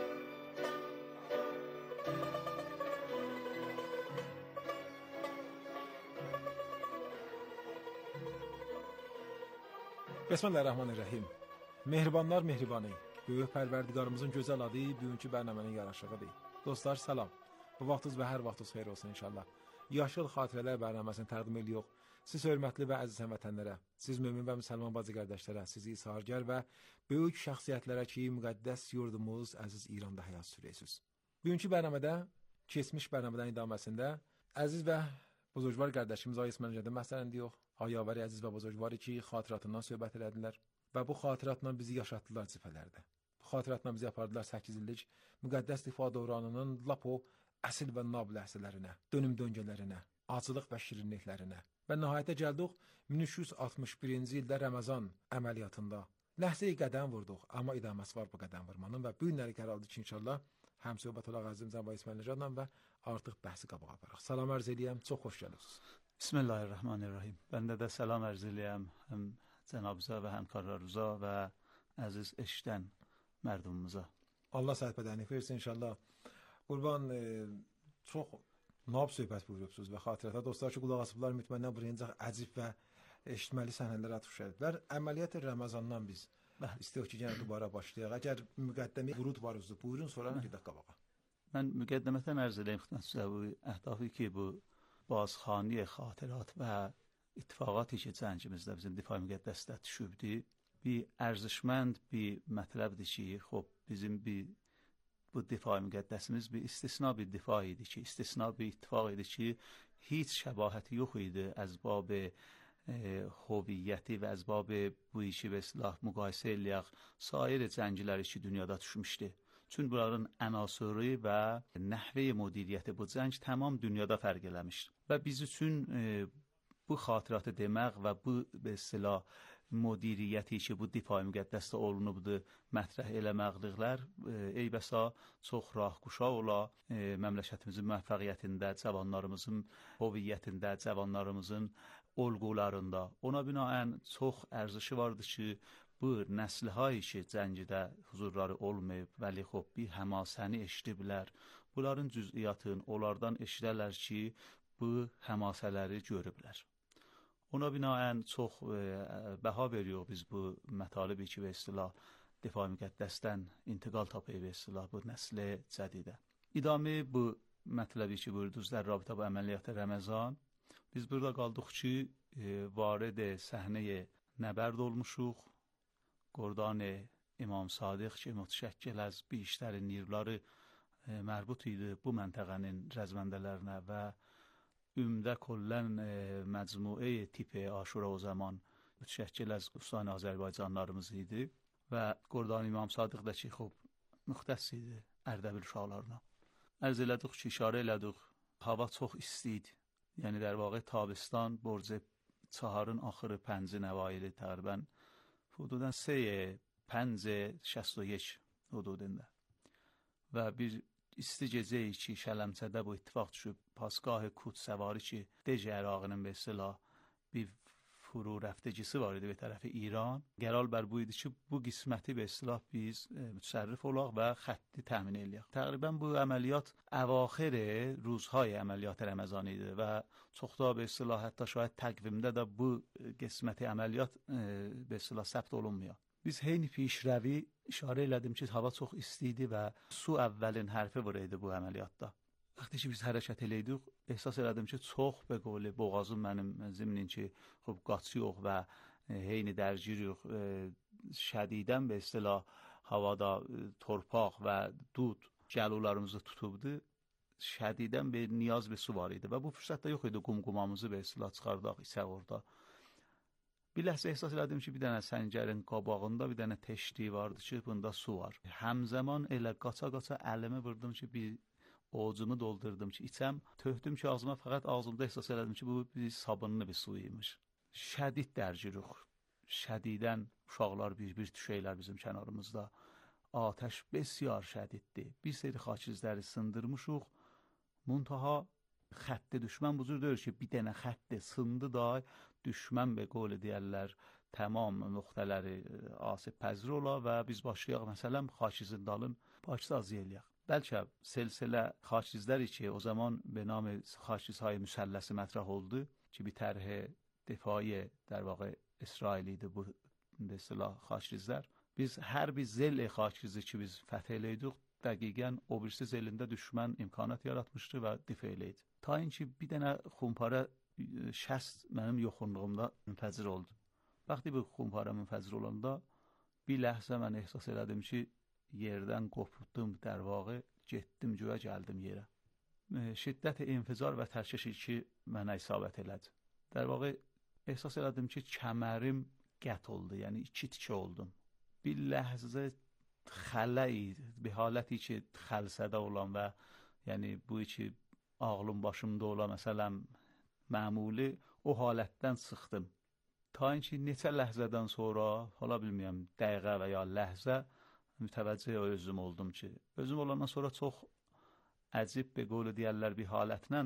Bismillahirrahmanirrahim. Mehribanlar mehribanı, böyük pərverdigarımızın gözəl adı bugünkü bərnamənin yaraşığıdır. Dostlar salam. Bu vaxtınız və hər vaxtınız xeyir olsun inşallah. Yaşıl Xatirələr bərnaməsini təqdim edirik. Siz hörmətli və əziz həmvətənlərə, siz mömin və müsəlman bacı qardaşlara, sizi ishargər və böyük şəxsiyyətlərə ki, müqəddəs yurdumuz əziz İranda həyat sürürsünüz. Bugünkü bərnamədə, keçmiş bərnamədən idaməsində əziz və buzurgvar qardaşımız Ayis Mənəcədə məsələn deyirik. Ayavəri əziz və buzurgvarı ki, xatiratından söhbət elədilər və bu xatiratla bizi yaşatdılar cifələrdə. Bu xatiratla bizi apardılar 8 illik müqəddəs difa dövranının lap o əsil və nab ləhsələrinə, dönüm döngələrinə, acılıq və şirinliklərinə. Və nəhayətə gəldik 1361-ci ildə Ramazan əməliyyatında. Ləhzəyə qədəm vurduq, amma idaməsi var bu qədəm vurmanın və bu günləri qərarlıdır ki, inşallah həm söhbət olaq əzizim Cənab Ayis Mənəcədlə və artıq bəhsi qabağa aparaq. Salam ərz eləyəm, çox xoş gəldiniz. Bismillahirrahmanirrahim. Bəndə də salam ərz eləyəm həm cənabıza və həmkarlarımıza və əziz eşidən mərdumumuza. Allah səhbədənlik versin inşallah. Qurban, çox nab söhbət buyurubsunuz və xatirətə dostlar ki, qulaq asıblar mütmənnən buraya əcib və eşitməli səhnələr atış ediblər. Əməliyyat Ramazandan biz istəyək ki, yenə dubara başlayaq. Əgər müqəddəmi vurud var üzrə, buyurun sonra gedək qabağa. Mən müqəddəmətən ərz edeyim xidmətçilərə bu əhdafı ki, bu bazxani xatirət və ittifaqatı ki, cəngimizdə bizim difa müqəddəsdə düşübdür. Bir ərzişmənd bir mətləbdir ki, xop bizim bu difa müqəddəsimiz bir istisna bir difa idi ki, istisna bir ittifaq idi ki, heç şəbahəti yox idi əzbab hoviyyəti və əzbab bu işi və silah müqayisə eləyək sair cəngləri ki, dünyada düşmüşdür. Çünki bunların ənasırı və nəhvə müdiriyyəti bu cəng tamam dünyada fərq eləmişdir. Və biz üçün bu xatiratı demək və bu silah müdiriyyəti ki, bu difa müqəddəsdə olunubdur, mətrəh eləməkliklər eybəsa çox rahquşaq ola məmləkətimizin müvəffəqiyyətində, cavanlarımızın hoviyyətində, cavanlarımızın olğularında. Ona binaən çox ərzişi vardır ki, bu nəsli-hay ki, cəngidə huzurları olmayıb, vəli xop bir həmasəni eşidiblər. Bunların cüz'iyyatını onlardan eşidərlər ki, bu həmasələri görüblər. Ona binaən çox bəha veriyoruz biz bu mətalibi ki, və istilah difa müqəddəsdən intiqal tapıyıb və istilah bu nəsli cədidə. İdami bu mətləbi ki, buyurdunuz در رابطه با əməliyyat Ramazan. Biz burada qaldıq ki, varid səhnəyə nəbərd olmuşuq. Qurdan İmam Sadiq ki, mütəşəkkil az بیشتر نیروları mərbut idi bu məntəqənin rəzməndələrinə və ümdə kollən məcmuə tipi Aşura o zaman mütəşəkkil az ustan Azərbaycanlarımız idi və Qurdan İmam Sadiq da ki, xub müxtəs idi Ərdəbil uşaqlarına. Ərz elədik ki, işarə elədik, hava çox isti idi. Yəni در واقع تابستان برج 4-ın axırı 5-in əvaili təqribən hududun 3-5-61 hududunda. Və bir isti gecəyi ki, Şələmçədə bu ittifaq düşüb, pasgah Kut səvari ki, Dej Ərağının və silah bir furu rəftəcisi var idi və tərəfi İran. Qərar bər bu idi ki, bu qisməti və silah biz mütəsərrif olaq və xətti təmin eləyək. Təqribən bu əməliyyat əvaxir ruzhay əməliyyat Ramazan idi və çox da və silah hətta şayət təqvimdə də bu qisməti əməliyyat və silah səbt olunmuyor. Biz heyni pişrəvi işarə elədim ki, hava çox isti idi və su əvvəlin hərfi var idi bu əməliyyatda. Vaxtı ki, biz hərəkət eləydik, ehsas elədim ki, çox və qovli boğazım mənim zimnin ki, xub qaçıyıq və heyni dərgiririk, şədidən və istilah havada torpaq və dud gəlularımızı tutubdu. şədidən bir niyaz və su var idi və bu fürsətdə yox idi qumqumamızı və silah çıxardaq isə orada. Bir ləhzə ehsas elədim ki, bir dənə səngərin qabağında bir dənə teştiyi vardı ki, bunda su var. Həmzəman elə qaça-qaça əlimi vurdum ki, bir ovucumu doldurdum ki, içəm. Töhdüm ki, ağzıma, fəqət ağzımda ehsas elədim ki, bu bir sabunlu bir su imiş. Şədid dərciruq. Şədidən uşaqlar bir-bir düşəylər bizim kənarımızda. Atəş bəsyar şədiddir. Bir seri xaçizləri sındırmışıq. Muntaha xətti düşmən bu cür deyir ki, bir dənə xətti sındı da düşmən və qol deyərlər tamam nöqtələri asib pəzir ola və biz başlayaq məsələn xaçizin dalın başsaz eləyək. Bəlkə silsilə xaçizləri ki, o zaman به نام خاچیزهای مسلس مطرح oldu ki, bir tərh difai در واقع İsrail idi bu به اصطلاح xaçizlər. Biz hər bir zel xaçizi ki biz fəth eləydik, dəqiqən o birisi zelində düşmən imkanat yaratmışdı və difə eləydi. Ta ki bir dənə xumpara şəst mənim yoxunluğumda münfəcir oldu. Vaxtı bu xumpara münfəcir olanda bir ləhzə mən ehsas elədim ki, yerdən qopdum, در واقع getdim göyə gəldim yerə. Şiddət inficar və tərkişi ki mənə isabət elədi. در واقع ehsas elədim ki, kəmərim qət oldu, yəni iki tikə oldum. Bir ləhzə xələyi, bir haləti ki xəlsədə olan və yəni bu ki ağlım başımda olan məsələn məmuli o halətdən çıxdım. Ta ki neçə ləhzədən sonra, hala bilmirəm dəqiqə və ya ləhzə mütəvəccüh özüm oldum ki, özüm olandan sonra çox əcib bir qol deyərlər bir halətlə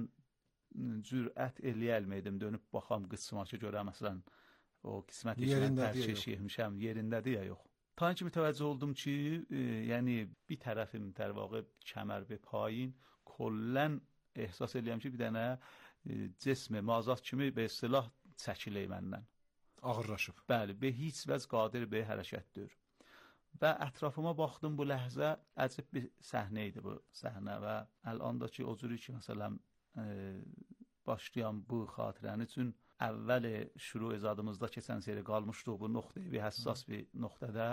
cürət eləyəlməydim, dönüb baxam qısma ki görə məsələn o qismət içində tərkişi etmişəm, yerindədir ya yox. Ta ki mütəvəccüh oldum ki, yəni bir tərəfim در واقع kəmər və payın kollən ehsas eləyəm ki, bir dənə cismi, mazat kimi bir silah çəkilir məndən. Ağırlaşıb. Bəli, be heç vəz qadir be hərəkətdir. Və ətrafıma baxdım, bu ləhzə əcib bir səhnə idi bu səhnə və əlanda ki, o cürü ki, məsələn, başlayan bu xatirəni üçün əvvəl şuru ezadımızda keçən seri qalmışdıq bu nöqtəyə, bir həssas bir nöqtədə.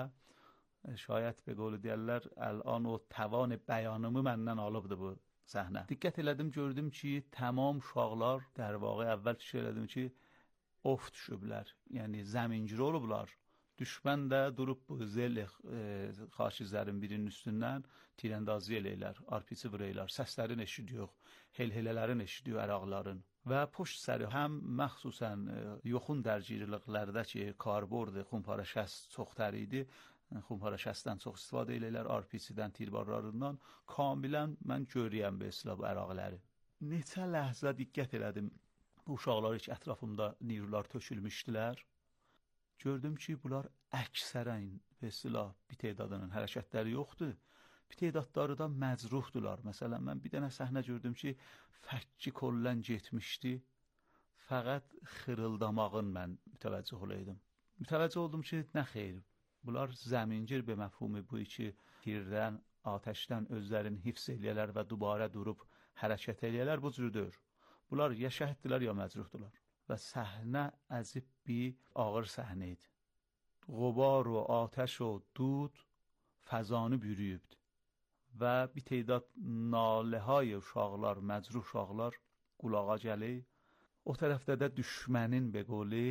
Şayət bir qolu deyərlər, əlan o təvan bəyanımı məndən alıbdı bu səhnə. Diqqət elədim, gördüm ki, tamam uşaqlar, در واقع əvvəl fikir elədim ki, of düşüblər, yəni zəmingir olublar. Düşmən də durub bu zel xaçizlərin birinin üstündən tirəndazı eləyirlər, arpiçi vuraylar, səslərin eşidiyor, helhelələrin eşidiyor əraqların. Və poşt səri həm məxsusən yoxun dərcililiklərdə ki, karbordu, xumpara şəst çoxtər idi, xumpara şəstdən çox istifadə eləyirlər, arpiçidən, tirbarlarından, kamilən mən görəyəm bu esla bu əraqləri. Neçə ləhzə diqqət elədim, bu uşaqlar ki, ətrafımda niyrular tökülmüşdülər. Gördüm ki, bunlar əksərən silah bir tedadının hərəkətləri yoxdur. Bir tedadları da məcruhdular. Məsələn, mən bir dənə səhnə gördüm ki, fəkki kollən getmişdi. Fəqət xırıldamağın mən mütəvəccüh olaydım. Mütəvəccüh oldum ki, nə xeyr. Bunlar zəmingir bir məfhumi bu iki tirdən, atəşdən özlərini hifz eləyələr və dubarə durub hərəkət eləyələr bu cürdür. Bunlar ya şəhiddirlər, ya məcruhdular. Və səhnə əzib bir ağır səhnə idi. Qobar و آتش و دود fəzanı bürüyübdü. Və bir tedad naləhay uşaqlar, məcruh uşaqlar qulağa gəlir. O tərəfdə də düşmənin be qoli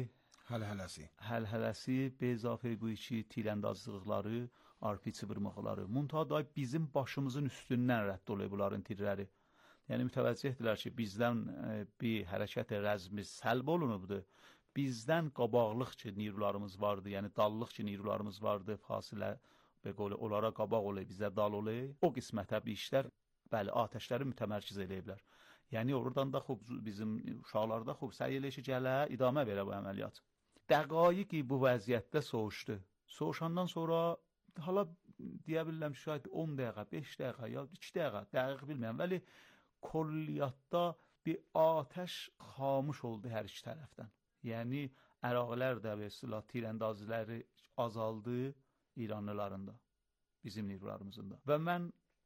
həlhələsi, be izafə bu iki tirəndazlıqları, arpiçi vurmaqları. Muntaha da bizim başımızın üstündən rədd oluyor bunların tirləri. Yəni mütəvəccühdilər ki, bizdən bir hərəkət rəzmi səlb olunubdu. Bizdən qabaqlıq ki, niyrularımız vardı, yəni dallıq ki, niyrularımız vardı, fasilə və qolu, onlara qabaq oluyor, bizə dal oluyor. O qismətə bir işlər, bəli, atəşləri mütəmərkiz eləyiblər. Yəni oradan da xub, bizim uşaqlarda xub səy eləyir ki, gələ, idamə verə bu əməliyyat. Dəqaiqi bu vəziyyətdə soğuşdu. Soğuşandan sonra, hala deyə bilirəm, şayət 10 dəqiqə, 5 dəqiqə, ya 2 dəqiqə, dəqiq bilməyəm, vəli kolliyyatda bir atəş xamuş oldu hər iki tərəfdən. Yəni, əraqlər də və silah tirəndazləri azaldı İranlılarında, bizim nirvlarımızın da. Və mən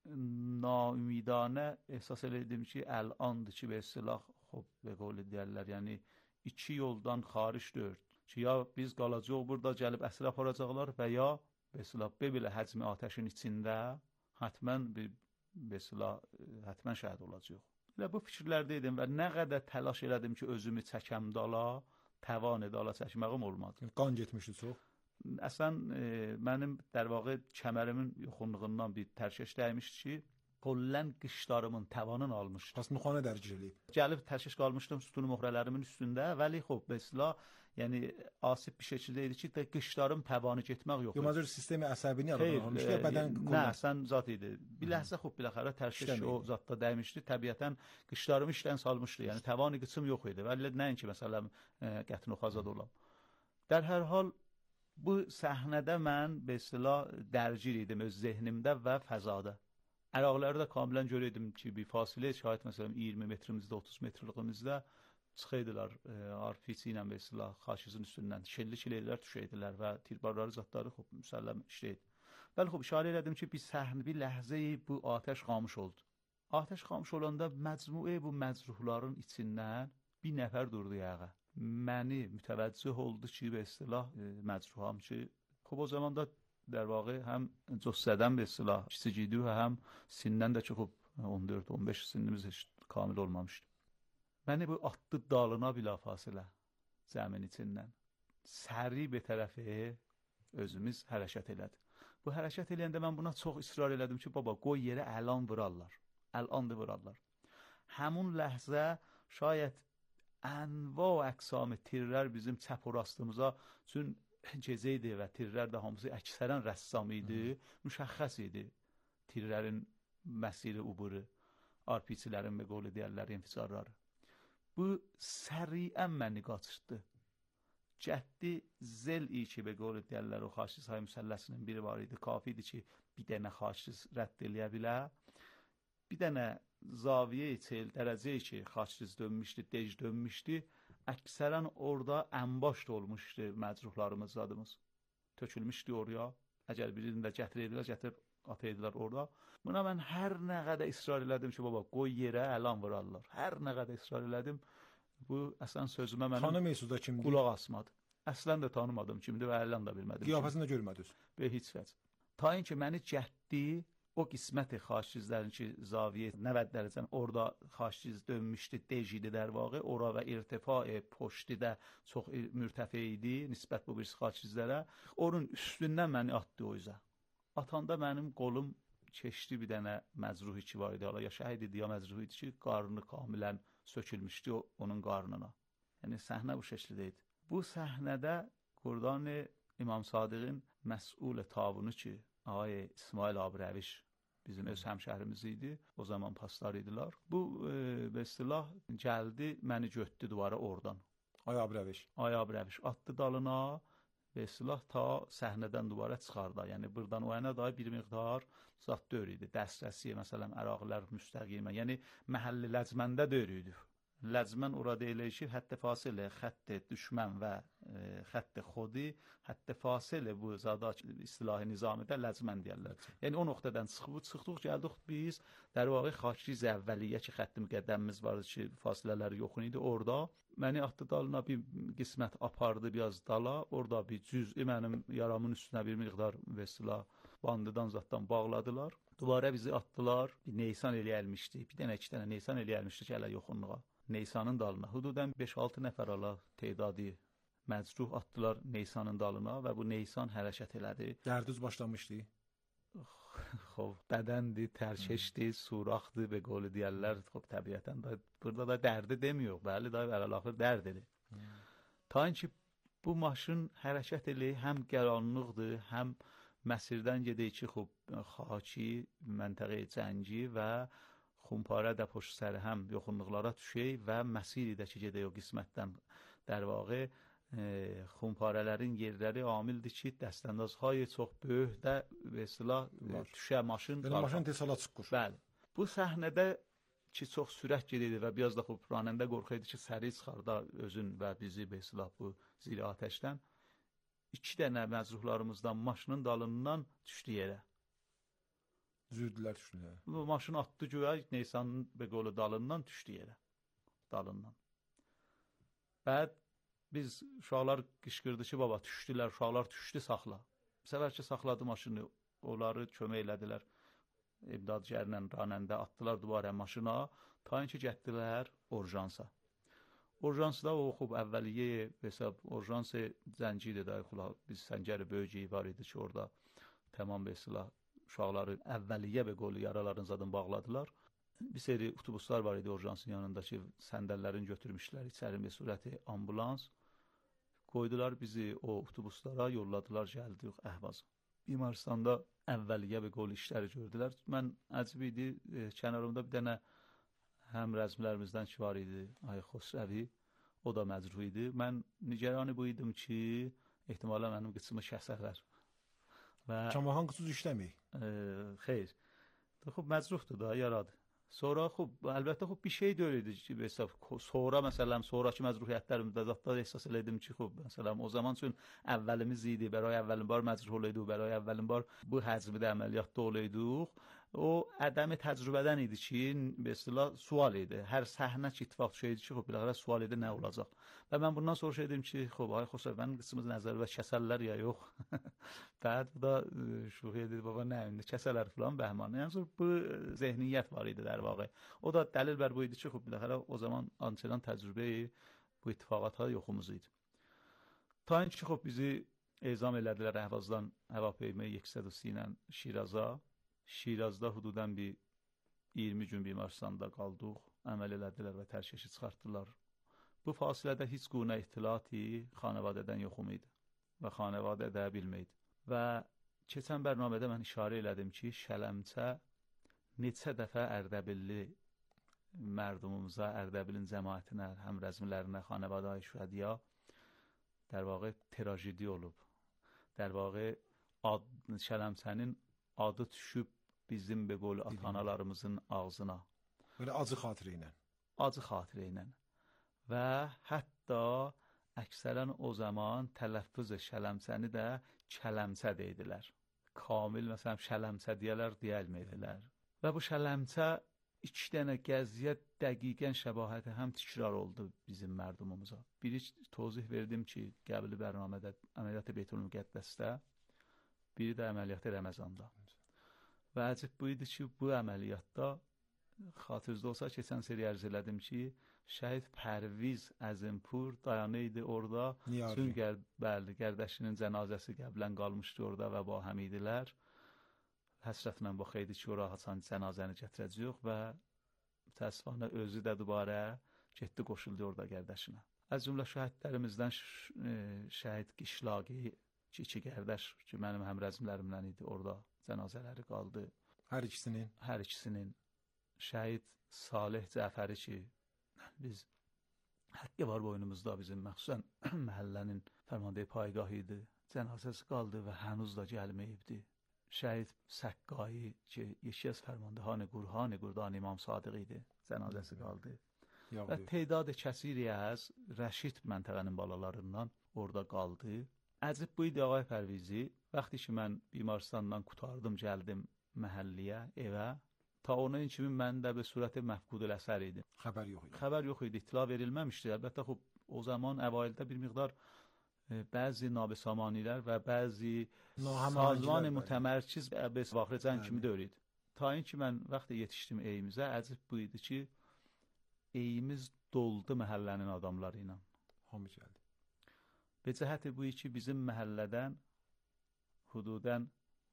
naümidanə ehsas elədim ki, əlandır ki, və silah, və qol edərlər, yəni 2 yoldan xaric dörd. Ki, ya biz qalacaq burada gəlib əsir aparacaqlar və ya və silah belə həcmi atəşin içində hətmən bir mesela həttəmən şəhid olacaq. Elə bu fikirlərdəydim və nə qədər təlaş elədim ki, özümü çəkəm dala, təvan dala çəkməyim olmadı. Qan getmişdi çox. Əslən mənim در واقع kəmərimin yoxunluğundan bir tərkəş dəymişdi ki, kollən qışlarımın təvanını almışdı. Pəs müxanə dərc eləyib. Gəlib tərkəş qalmışdım sütun möhrələrimin üstündə, vəli xop mesela yəni asib bir şəkildə idi ki, qışlarım təvanı getmək yox idi. Yoxsa sistemi əsəbini yaradılmışdı ya bədən nə, sən zat idi. Bir ləhzə xop biləxərə tərkəş o zatda dəymişdi. Təbiətən qışlarımı işdən salmışdı. Yəni təvanı qıçım yox idi. Vəli nəinki məsələn qətn oxazad olam. در hər hal bu səhnədə mən mesela dərgir idim öz zehnimdə və fəzada. Əraqlarda kamilən görəydim ki, bir fasilə şahid məsələn 20 metrimizdə, 30 metrliğimizdə çıxaydılar arpiçi ilə mesela xaşizin üstündən şelli-şellər düşəydilər və tirbarları zatları xop müsəlləm işləyirdi. Bəli, xop işarə elədim ki, bir səhnə, bir ləhzəyi bu atəş xamış oldu. Atəş xamış olanda məcmuə bu məcruhların içindən bir nəfər durdu yağa. Məni mütəvəccüh oldu ki, به اصطلاح məcruham ki, xop o zaman da در واقع هم جثه‌den به اصطلاح kiçik idi və həm sindən də ki, xop 14-15 sinimiz heç kamil olmamışdı. Məni bu atdı dalına bilafasilə zəmin içindən. Səri bir tərəfi özümüz hərəkət elədi. Bu hərəkət eləyəndə mən buna çox israr elədim ki, baba qoy yerə əlan vurarlar. Əlandı vurarlar. Həmun ləhzə şayət ənva əqsam tirlər bizim çəp rastımıza çün gecə idi və tirlər də hamısı əksərən rəssam idi, müşəxəs idi. Tirlərin məsiri uburu, arpiçilərin və qolu deyərlər inficarları. Bu səriən məni qaçırtdı. Cəhdi zel-i ki, və qolu deyərlər o xaşiz hay müsəlləsinin biri var idi. Kafi idi ki, bir dənə xaşiz rədd eləyə bilə. Bir dənə zaviyə-i çel dərəcə ki, xaşiz dönmüşdü, dej dönmüşdü. Əksərən orada ənbaş olmuşdu məcruhlarımız, zadımız. Tökülmüşdü oraya. Əgər birini də gətirəydilər, gətirib ataydılar orada. Buna mən hər nə qədər israr elədim ki, baba, qoy yerə əlan vurarlar. Hər nə qədər israr elədim. Bu, əslən sözümə mənim Xanım Mesudda kimdir? Qulaq asmadı. Əslən də tanımadım kimdir və əlan da bilmədim. Qiyafəsini də görmədiniz? Və heç vəc. Ta in ki, məni cəhdi o qisməti xaşizlərin ki, zaviyə 90 dərəcən orada xaşiz dönmüşdü, dejidi در واقع, ora və irtifa poşti də çox mürtəfə idi nisbət bu bir xaşizlərə. Onun üstündən məni atdı o üzə. Atanda mənim qolum keçdi bir dənə məcruh iki var idi. Ya şəhid idi, ya məcruh idi ki, qarnı kamilən sökülmüşdü onun qarnına. Yəni səhnə bu şəkildə idi. Bu səhnədə Qurdan İmam Sadiqin məsul tavunu ki, Ağay İsmail Abrəviş bizim öz həmşəhrimiz idi. O zaman paslar idilər. Bu به اصطلاح gəldi, məni götdü duvara oradan. Ay Abrəviş. Ay Abrəviş atdı dalına به اصطلاح ta səhnədən duvara çıxardı. Yəni buradan o yana da bir miqdar zat döyür idi. Dəstəsi məsələn əraqlər müstəqimə. Yəni məhəlli ləcməndə döyür idi. Ləcmən orada elə ki, hətta fasilə xətt düşmən və xətt xodi, hətta fasilə bu zada istilahi nizamidə ləcmən deyirlər. Yəni o nöqtədən çıxdıq, gəldik biz در واقع xaşiz əvvəliyyə ki, xətt müqəddəmimiz vardı ki, fasilələri yox idi orada. Məni atdı dalına bir qismət apardı biraz dala. Orada bir cüz'i mənim yaramın üstünə bir miqdar vəsilə bandıdan zatdan bağladılar. Duvara bizi atdılar. Bir Neysan eləyəlmişdi. Bir dənə iki dənə Neysan eləyəlmişdi ki, hələ yoxunluğa. Neysanın dalına. Hududən 5-6 nəfər ala tedadı məcruh atdılar Neysanın dalına və bu Neysan hərəkət elədi. Dərdüz başlamışdı. Xob, bədəndir, tərkeşdir, suraxdır və qolu deyərlər. Xob, təbiətən da burada da dərdi demiyor. Bəli, da əlalaxır dərdidir. Ta ki bu maşın hərəkət eləyir, həm gəranlıqdır, həm məsirdən gedək ki, xob, xaki, məntəqə cəngi və xumparə də poşt səri həm yoxunluqlara düşək və məsiri də ki, gedək o qismətdən در واقع xumparələrin yerləri amildir ki, dəstəndazهای çox böyük də və silah düşə maşın. Yəni maşın tez hala çıxır. Bəli. Bu səhnədə ki, çox sürət gedirdi və biraz da xub ranəndə qorxuydu ki, səri çıxarda özün və bizi və silah bu zili atəşdən. 2 dənə məcruhlarımızdan maşının dalından düşdü yerə. Zürdülər düşdülər. Bu maşın atdı göyə, Neysanın və qolu dalından düşdü yerə. Dalından. Bəd biz uşaqlar qışqırdı ki, baba düşdülər, uşaqlar düşdü saxla. Bir səfər ki, saxladı maşını, onları kömək elədilər. imdadgərlə ranəndə atdılar dubara maşına, ta inki getdilər Orjansa. Orjansda o xub əvvəliyyə hesab Orjans zənci idi də, biz səngəri böyücəyi var idi ki, orada tamam mesela uşaqları əvvəliyyə və qolu yaraların zadını bağladılar. Bir seri otobuslar var idi Orjansın yanındakı, səndəllərini götürmüşlər içəri bir surəti ambulans. Qoydular bizi o otobuslara, yolladılar, gəldik Əhvaz. Bimaristanda əvvəliyyə və qol işləri gördülər. Mən əcib idi, kənarımda bir dənə həm rəzmlərimizdən ki var idi, Ay Xosrəvi, o da məcruh idi. Mən nigeranı bu idim ki, ehtimala mənim qıçımı kəsərlər. Çamahan qıçı işləmir? Xeyr. Xub məcruhdur da, yaradı. Sonra xub, əlbəttə xub bir şey deyildi ki, sonra məsələn, sonraki məcruhiyyətlərimdə zətdə ehsas elədim ki, xub, məsələn, o zaman üçün əvvəlimiz idi, bəray əvvəlin bar məcruh olaydı, bəray əvvəlin bar bu həcmdə əməliyyatda olaydıq. O ədəmi təcrübədən idi ki, mesela sual idi. Hər səhnə ki, ittifaq şeydi ki, xub, biləqərə sual idi, nə olacaq? Və mən bundan soruşaydım ki, xub, ay Xosrəv, mənim qısmımız nəzər və kəsərlər ya yox. Bəd bu da şuxiyə dedi, baba, nə, kəsərlər filan, bəhmanı. Yəni, bu zehniyyət var idi, der vaqi. O da dəlil bər bu idi ki, xub, biləqərə o zaman ançədən təcrübəyi bu ittifaqata yoxumuz idi. Ta ki, xub, bizi ezam elədilər Əhvazdan hava peymə yeksədüsü ilə Şiraza. Şirazda hududən bir 20 gün Bimaristanda qaldıq, əməl elədilər və tərkəşi çıxartdılar. Bu fasilədə heç quna ihtilati xanavadədən yoxum idi və xanavadə edə bilməydi. Və keçən bərnamədə mən işarə elədim ki, Şələmçə neçə dəfə Ərdəbilli mərdumumuza, Ərdəbilin cəmaətinə, həm rəzmlərinə, xanavadə-i şühədiya در واقع تراژدی olub. در واقع Şələmçənin adı düşüb bizim be qol ata-analarımızın ağzına. Böyle acı xatirə ilə. Acı xatirə ilə. Və hətta əksərən o zaman tələffüz Şələmçəni də Kələmçə deyidilər. Kamil məsələn Şələmçə deyələr, deyəlmədilər. Və bu Şələmçə 2 dənə gəziyə dəqiqən şəbahəti həm təkrar oldu bizim mərdumumuza. Biri tozih verdim ki, qəbli bərnamədə əməliyyat-ı Beytülmüqəddəsdə, biri də əməliyyat-ı Rəməzanda. Və əcib bu idi ki, bu əməliyyatda xatırınızda olsa keçən seri ərz elədim ki, şəhid Pərviz Əzimpur dayanı idi orada. Çünki bəli, qərdəşinin cənazəsi qəblən qalmışdı orada və ba həm idilər. Həsrətlə baxaydı ki, ora haçan cənazəni gətirəcəyik və təəssüfənə özü də dubarə getdi, qoşuldu orada qərdəşinə. Az cümlə şəhidlərimizdən şəhid Qişlaqi, iki qərdəş ki, mənim həmrəzmlərimlə idi, orada cənazələri qaldı. Hər ikisinin? Hər ikisinin. Şəhid Salih Cəfəri ki, biz həqqi var boynumuzda bizim, məxsusən məhəllənin fərmandeyi paygahı idi, cənazəsi qaldı və hənuz da gəlməyibdi. Şəhid Səqqai ki, yeki az fərmandehanı Qurdan İmam Sadiq idi, cənazəsi qaldı. Və teydad kəsiri az Rəşid məntəqənin balalarından orada qaldı. Əcib bu idi Ağay Pərvizi, vaxtı ki mən Bimarstandan qutardım, gəldim məhəlliyə, evə, ta onun kimi məndə bir surəti məfqud əsər idi. Xəbər yox idi. Xəbər yox idi, itila verilməmişdi. Əlbəttə, o zaman əvvəldə bir miqdar bəzi nabisamanilər və bəzi sazman mütəmərkiz vaxrəcən kimi dörüydü. Ta ki mən vaxtı yetişdim eyimizə, əcib bu idi ki, eyimiz doldu məhəllənin adamları ilə. Hamı gəldi. Və cəhəti bu ki, bizim məhəllədən, hududən,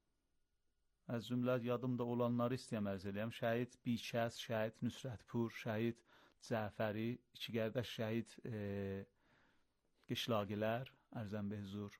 az cümlə yadımda olanları istəyəm ərz eləyəm. Şəhid Bikəs, şəhid Nüsrətpur, şəhid Cəfəri, iki qərdəş şəhid Qişlaqilər, ərzəm be huzur.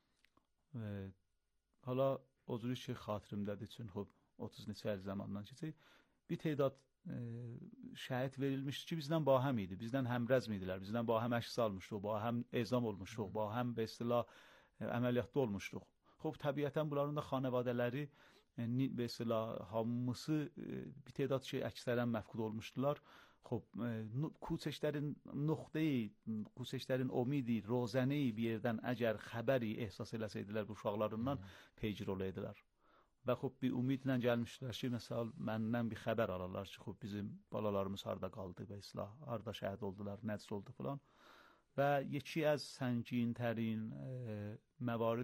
Hala o cürü ki, xatirimdədir üçün, 30 neçə il zamandan keçək, bir teydad şəhid verilmişdi ki, bizdən bahəm idi, bizdən həmrəzm idilər, bizdən bahəm əşs almışdıq, bahəm ezam olmuşduq, bahəm be istilah əməliyyatda olmuşduq. Təbiətən bunların da xanavadələri be istilah hamısı bir teydad ki, əksərən məfqud olmuşdular. Kuçeşlərin nöqteyi, kuçeşlərin omidi, rozəni bir yerdən əgər xəbəri ehsas eləsəydilər bu uşaqlarından peygir olaydılar. Və bir ümidlə gəlmişdilər ki, məsəl məndən bir xəbər alırlar ki, bizim balalarımız harada qaldı və islah, harada şəhid oldular, nəcz oldu filan. Və yeki az səngin tərin məvarid